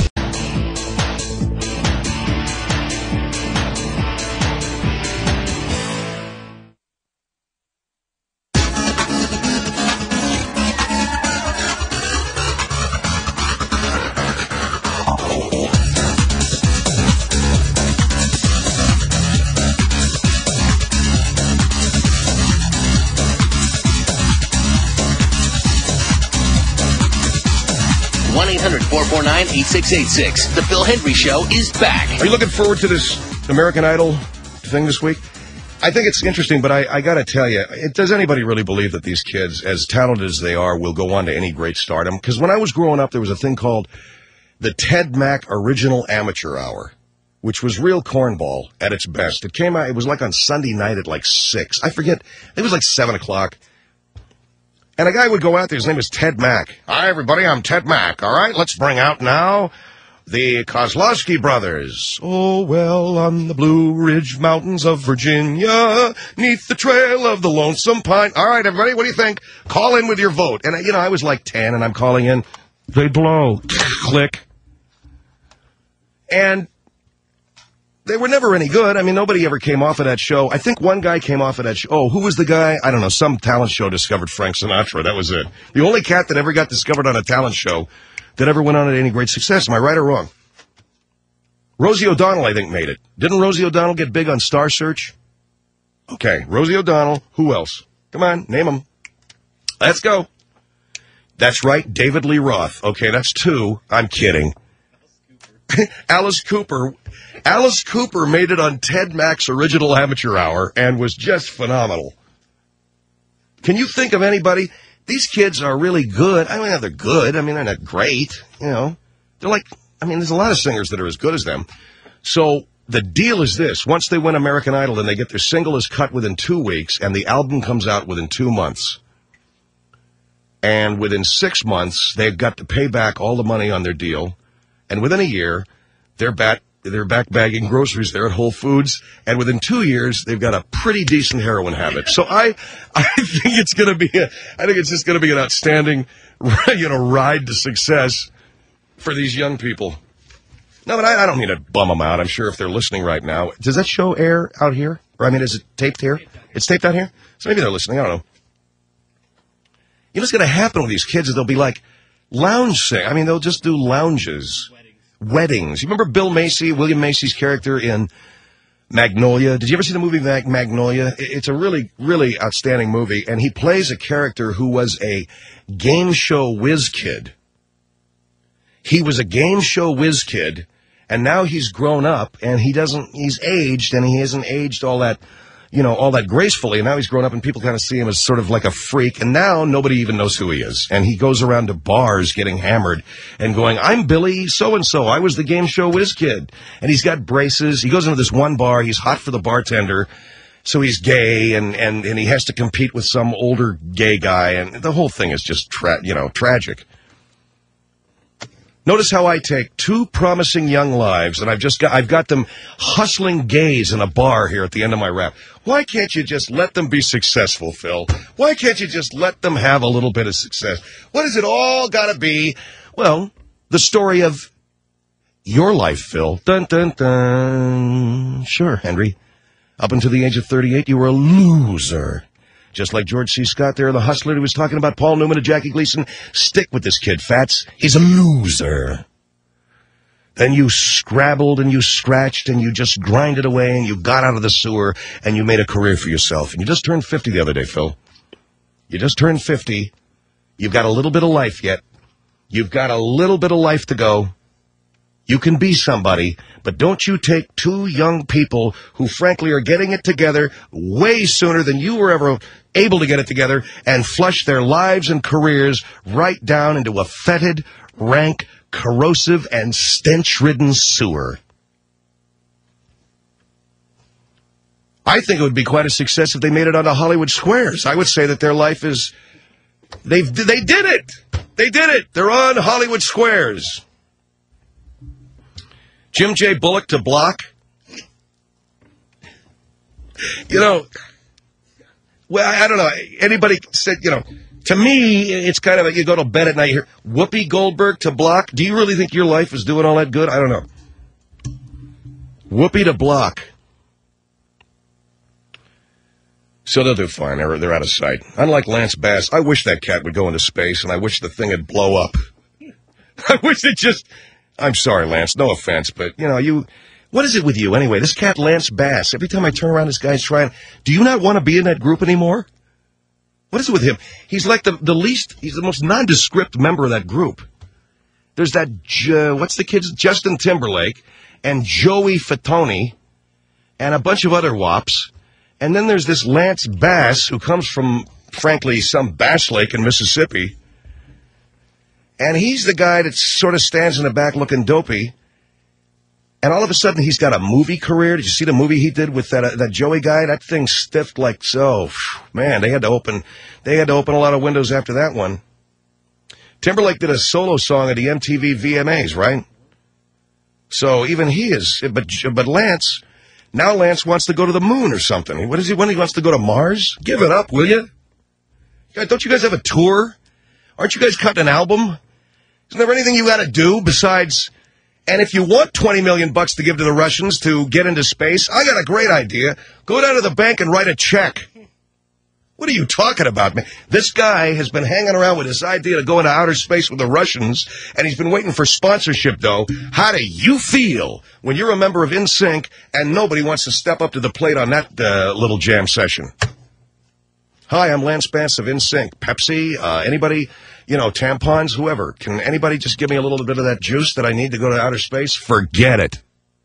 one eight hundred four four nine eight six eight six. The Phil Hendry Show is back. Are you looking forward to this American Idol thing this week? I think it's interesting, but I, I got to tell you, it, does anybody really believe that these kids, as talented as they are, will go on to any great stardom? Because when I was growing up, there was a thing called the Ted Mack Original Amateur Hour, which was real cornball at its best. It came out, it was like on Sunday night at like six. I forget, it was like seven o'clock. And a guy would go out there, his name was Ted Mack. Hi, everybody, I'm Ted Mack. All right, let's bring out now the Kozlowski Brothers. Oh, well, on the Blue Ridge Mountains of Virginia, neath the trail of the Lonesome Pine. All right, everybody, what do you think? Call in with your vote. And, you know, I was like ten, and I'm calling in. They blow. Click. And they were never any good. I mean, nobody ever came off of that show. I think one guy came off of that show. Oh, who was the guy? I don't know. Some talent show discovered Frank Sinatra. That was it. The only cat that ever got discovered on a talent show that ever went on to any great success. Am I right or wrong? Rosie O'Donnell, I think, made it. Didn't Rosie O'Donnell get big on Star Search? Okay, Rosie O'Donnell. Who else? Come on, name them. Let's go. That's right, David Lee Roth. Okay, that's two. I'm kidding. Alice Cooper. Alice Cooper made it on Ted Mack's Original Amateur Hour and was just phenomenal. Can you think of anybody? These kids are really good. I mean, they're good. I mean, they're not great. You know, they're like, I mean, there's a lot of singers that are as good as them. So the deal is this. Once they win American Idol, then they get their single is cut within two weeks, and the album comes out within two months. And within six months, they've got to pay back all the money on their deal. And within a year, they're back, they're back bagging groceries there at Whole Foods. And within two years, they've got a pretty decent heroin habit. So I, I think it's going to be, a, I think it's just going to be an outstanding, you know, ride to success for these young people. No, but I, I don't mean to bum them out. I'm sure if they're listening right now, does that show air out here? Or I mean, is it taped here? It's taped out here? So maybe they're listening. I don't know. You know what's going to happen with these kids is they'll be like lounge sing. I mean, they'll just do lounges. Weddings. Weddings. You remember Bill Macy, William Macy's character in Magnolia? Did you ever see the movie Mag- Magnolia? It's a really, really outstanding movie. And he plays a character who was a game show whiz kid. He was a game show whiz kid, and now he's grown up, and he doesn't, he's aged, and he hasn't aged all that, you know, all that gracefully. And now he's grown up and people kind of see him as sort of like a freak. And now nobody even knows who he is. And he goes around to bars getting hammered and going, I'm Billy so-and-so. I was the game show whiz kid. And he's got braces. He goes into this one bar. He's hot for the bartender. So he's gay and, and, and he has to compete with some older gay guy. And the whole thing is just, tra- you know, tragic. Notice how I take two promising young lives, and I've just got, I've got them hustling gays in a bar here at the end of my rap. Why can't you just let them be successful, Phil? Why can't you just let them have a little bit of success? What has it all got to be? Well, the story of your life, Phil. Dun, dun, dun. Sure, Henry. Up until the age of thirty-eight, you were a loser. Just like George C. Scott there, the hustler who was talking about Paul Newman and Jackie Gleason. Stick with this kid, Fats. He's a loser. Then you scrabbled and you scratched and you just grinded away and you got out of the sewer and you made a career for yourself. And you just turned fifty the other day, Phil. You just turned fifty. You've got a little bit of life yet. You've got a little bit of life to go. You can be somebody, but don't you take two young people who, frankly, are getting it together way sooner than you were ever able to get it together and flush their lives and careers right down into a fetid, rank, corrosive, and stench-ridden sewer. I think it would be quite a success if they made it onto Hollywood Squares. I would say that their life is... They've, they did it! They did it! They're on Hollywood Squares. Jim J. Bullock to block. You know, well, I, I don't know. Anybody said, you know, to me, it's kind of like you go to bed at night, you hear Whoopi Goldberg to block. Do you really think your life is doing all that good? I don't know. Whoopi to block. So they'll do fine. They're, they're out of sight. Unlike Lance Bass, I wish that cat would go into space, and I wish the thing would blow up. I wish it just... I'm sorry, Lance, no offense, but, you know, you, what is it with you anyway? This cat, Lance Bass, every time I turn around, this guy's trying, do you not want to be in that group anymore? What is it with him? He's like the, the least, he's the most nondescript member of that group. There's that, uh, what's the kid's, Justin Timberlake, and Joey Fatone, and a bunch of other wops, and then there's this Lance Bass, who comes from, frankly, some Bass Lake in Mississippi. And he's the guy that sort of stands in the back looking dopey. And all of a sudden, he's got a movie career. Did you see the movie he did with that uh, that Joey guy? That thing stiffed like so. Man, they had to open they had to open a lot of windows after that one. Timberlake did a solo song at the M T V V M As, right? So even he is. But but Lance, now Lance wants to go to the moon or something. What is he? When he wants to go to Mars? Give it up, will you? Don't you guys have a tour? Aren't you guys cutting an album? Isn't there anything you got to do besides, and if you want twenty million bucks to give to the Russians to get into space, I got a great idea. Go down to the bank and write a check. What are you talking about, man? This guy has been hanging around with this idea to go into outer space with the Russians, and he's been waiting for sponsorship, though. How do you feel when you're a member of N Sync and nobody wants to step up to the plate on that uh, little jam session? Hi, I'm Lance Bass of N Sync. Pepsi, uh, anybody... You know, tampons, whoever. Can anybody just give me a little bit of that juice that I need to go to outer space? Forget it.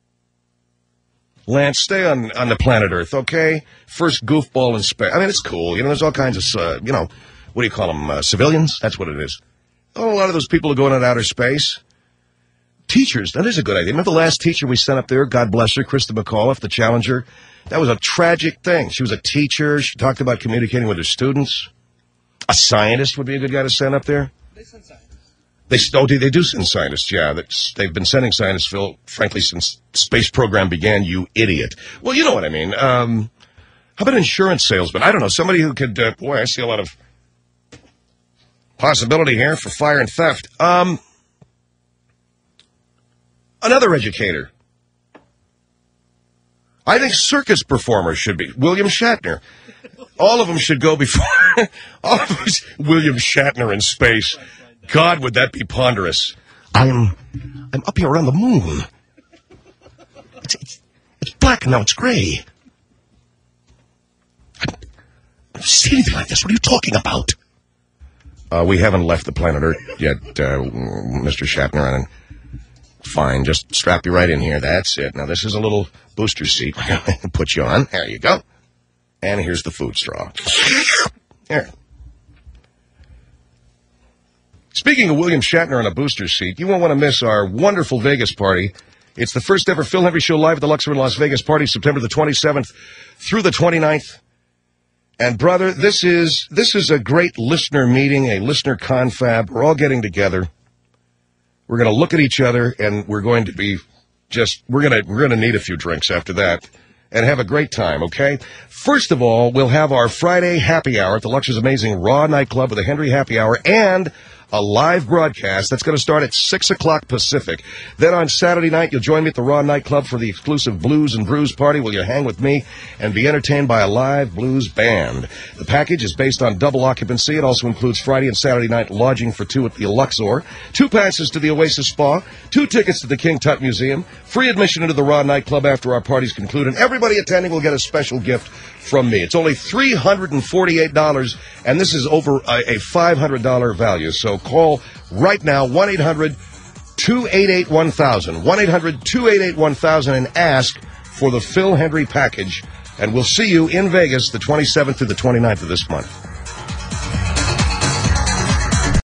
Lance, stay on, on the planet Earth, okay? First goofball in space. I mean, it's cool. You know, there's all kinds of, uh, you know, what do you call them, uh, civilians? That's what it is. Oh, a lot of those people are going into outer space. Teachers, that is a good idea. Remember the last teacher we sent up there? God bless her, Krista McAuliffe, the Challenger. That was a tragic thing. She was a teacher. She talked about communicating with her students. A scientist would be a good guy to send up there. They send scientists. They, oh, they do send scientists, yeah. That's, they've been sending scientists, Phil, frankly, since the space program began, you idiot. Well, you know what I mean. Um, how about insurance salesman? I don't know, somebody who could, uh, boy, I see a lot of possibility here for fire and theft. Um, another educator. I think circus performers should be. William Shatner. All of them should go before. All of us, William Shatner in space. God, would that be ponderous? I'm, I'm up here around the moon. It's, it's, it's black now. It's gray. I've never seen anything like this. What are you talking about? Uh, we haven't left the planet Earth yet, uh, Mister Shatner. And fine, just strap you right in here. That's it. Now this is a little booster seat. Put you on. There you go. And here's the food straw. Here. Speaking of William Shatner on a booster seat, you won't want to miss our wonderful Vegas party. It's the first ever Phil Hendry Show live at the Luxor in Las Vegas party, September the twenty-seventh through the twenty-ninth. And brother, this is this is a great listener meeting, a listener confab. We're all getting together. We're going to look at each other, and we're going to be just we're going to we're going to need a few drinks after that and have a great time, okay? First of all, we'll have our Friday happy hour at the Luxor's amazing Raw nightclub with a Hendry happy hour and a live broadcast that's going to start at six o'clock Pacific. Then on Saturday night, you'll join me at the Raw nightclub for the exclusive Blues and Brews party where you'll hang with me and be entertained by a live blues band. The package is based on double occupancy. It also includes Friday and Saturday night lodging for two at the Luxor, two passes to the Oasis Spa, two tickets to the King Tut Museum, free admission into the Raw nightclub after our party's conclude, and everybody attending will get a special gift from me. It's only three hundred forty-eight dollars, and this is over a, a five hundred dollars value. So call right now, one eight hundred two eight eight one thousand, one eight hundred two eight eight one thousand, and ask for the Phil Hendry package. And we'll see you in Vegas the twenty-seventh to the twenty-ninth of this month.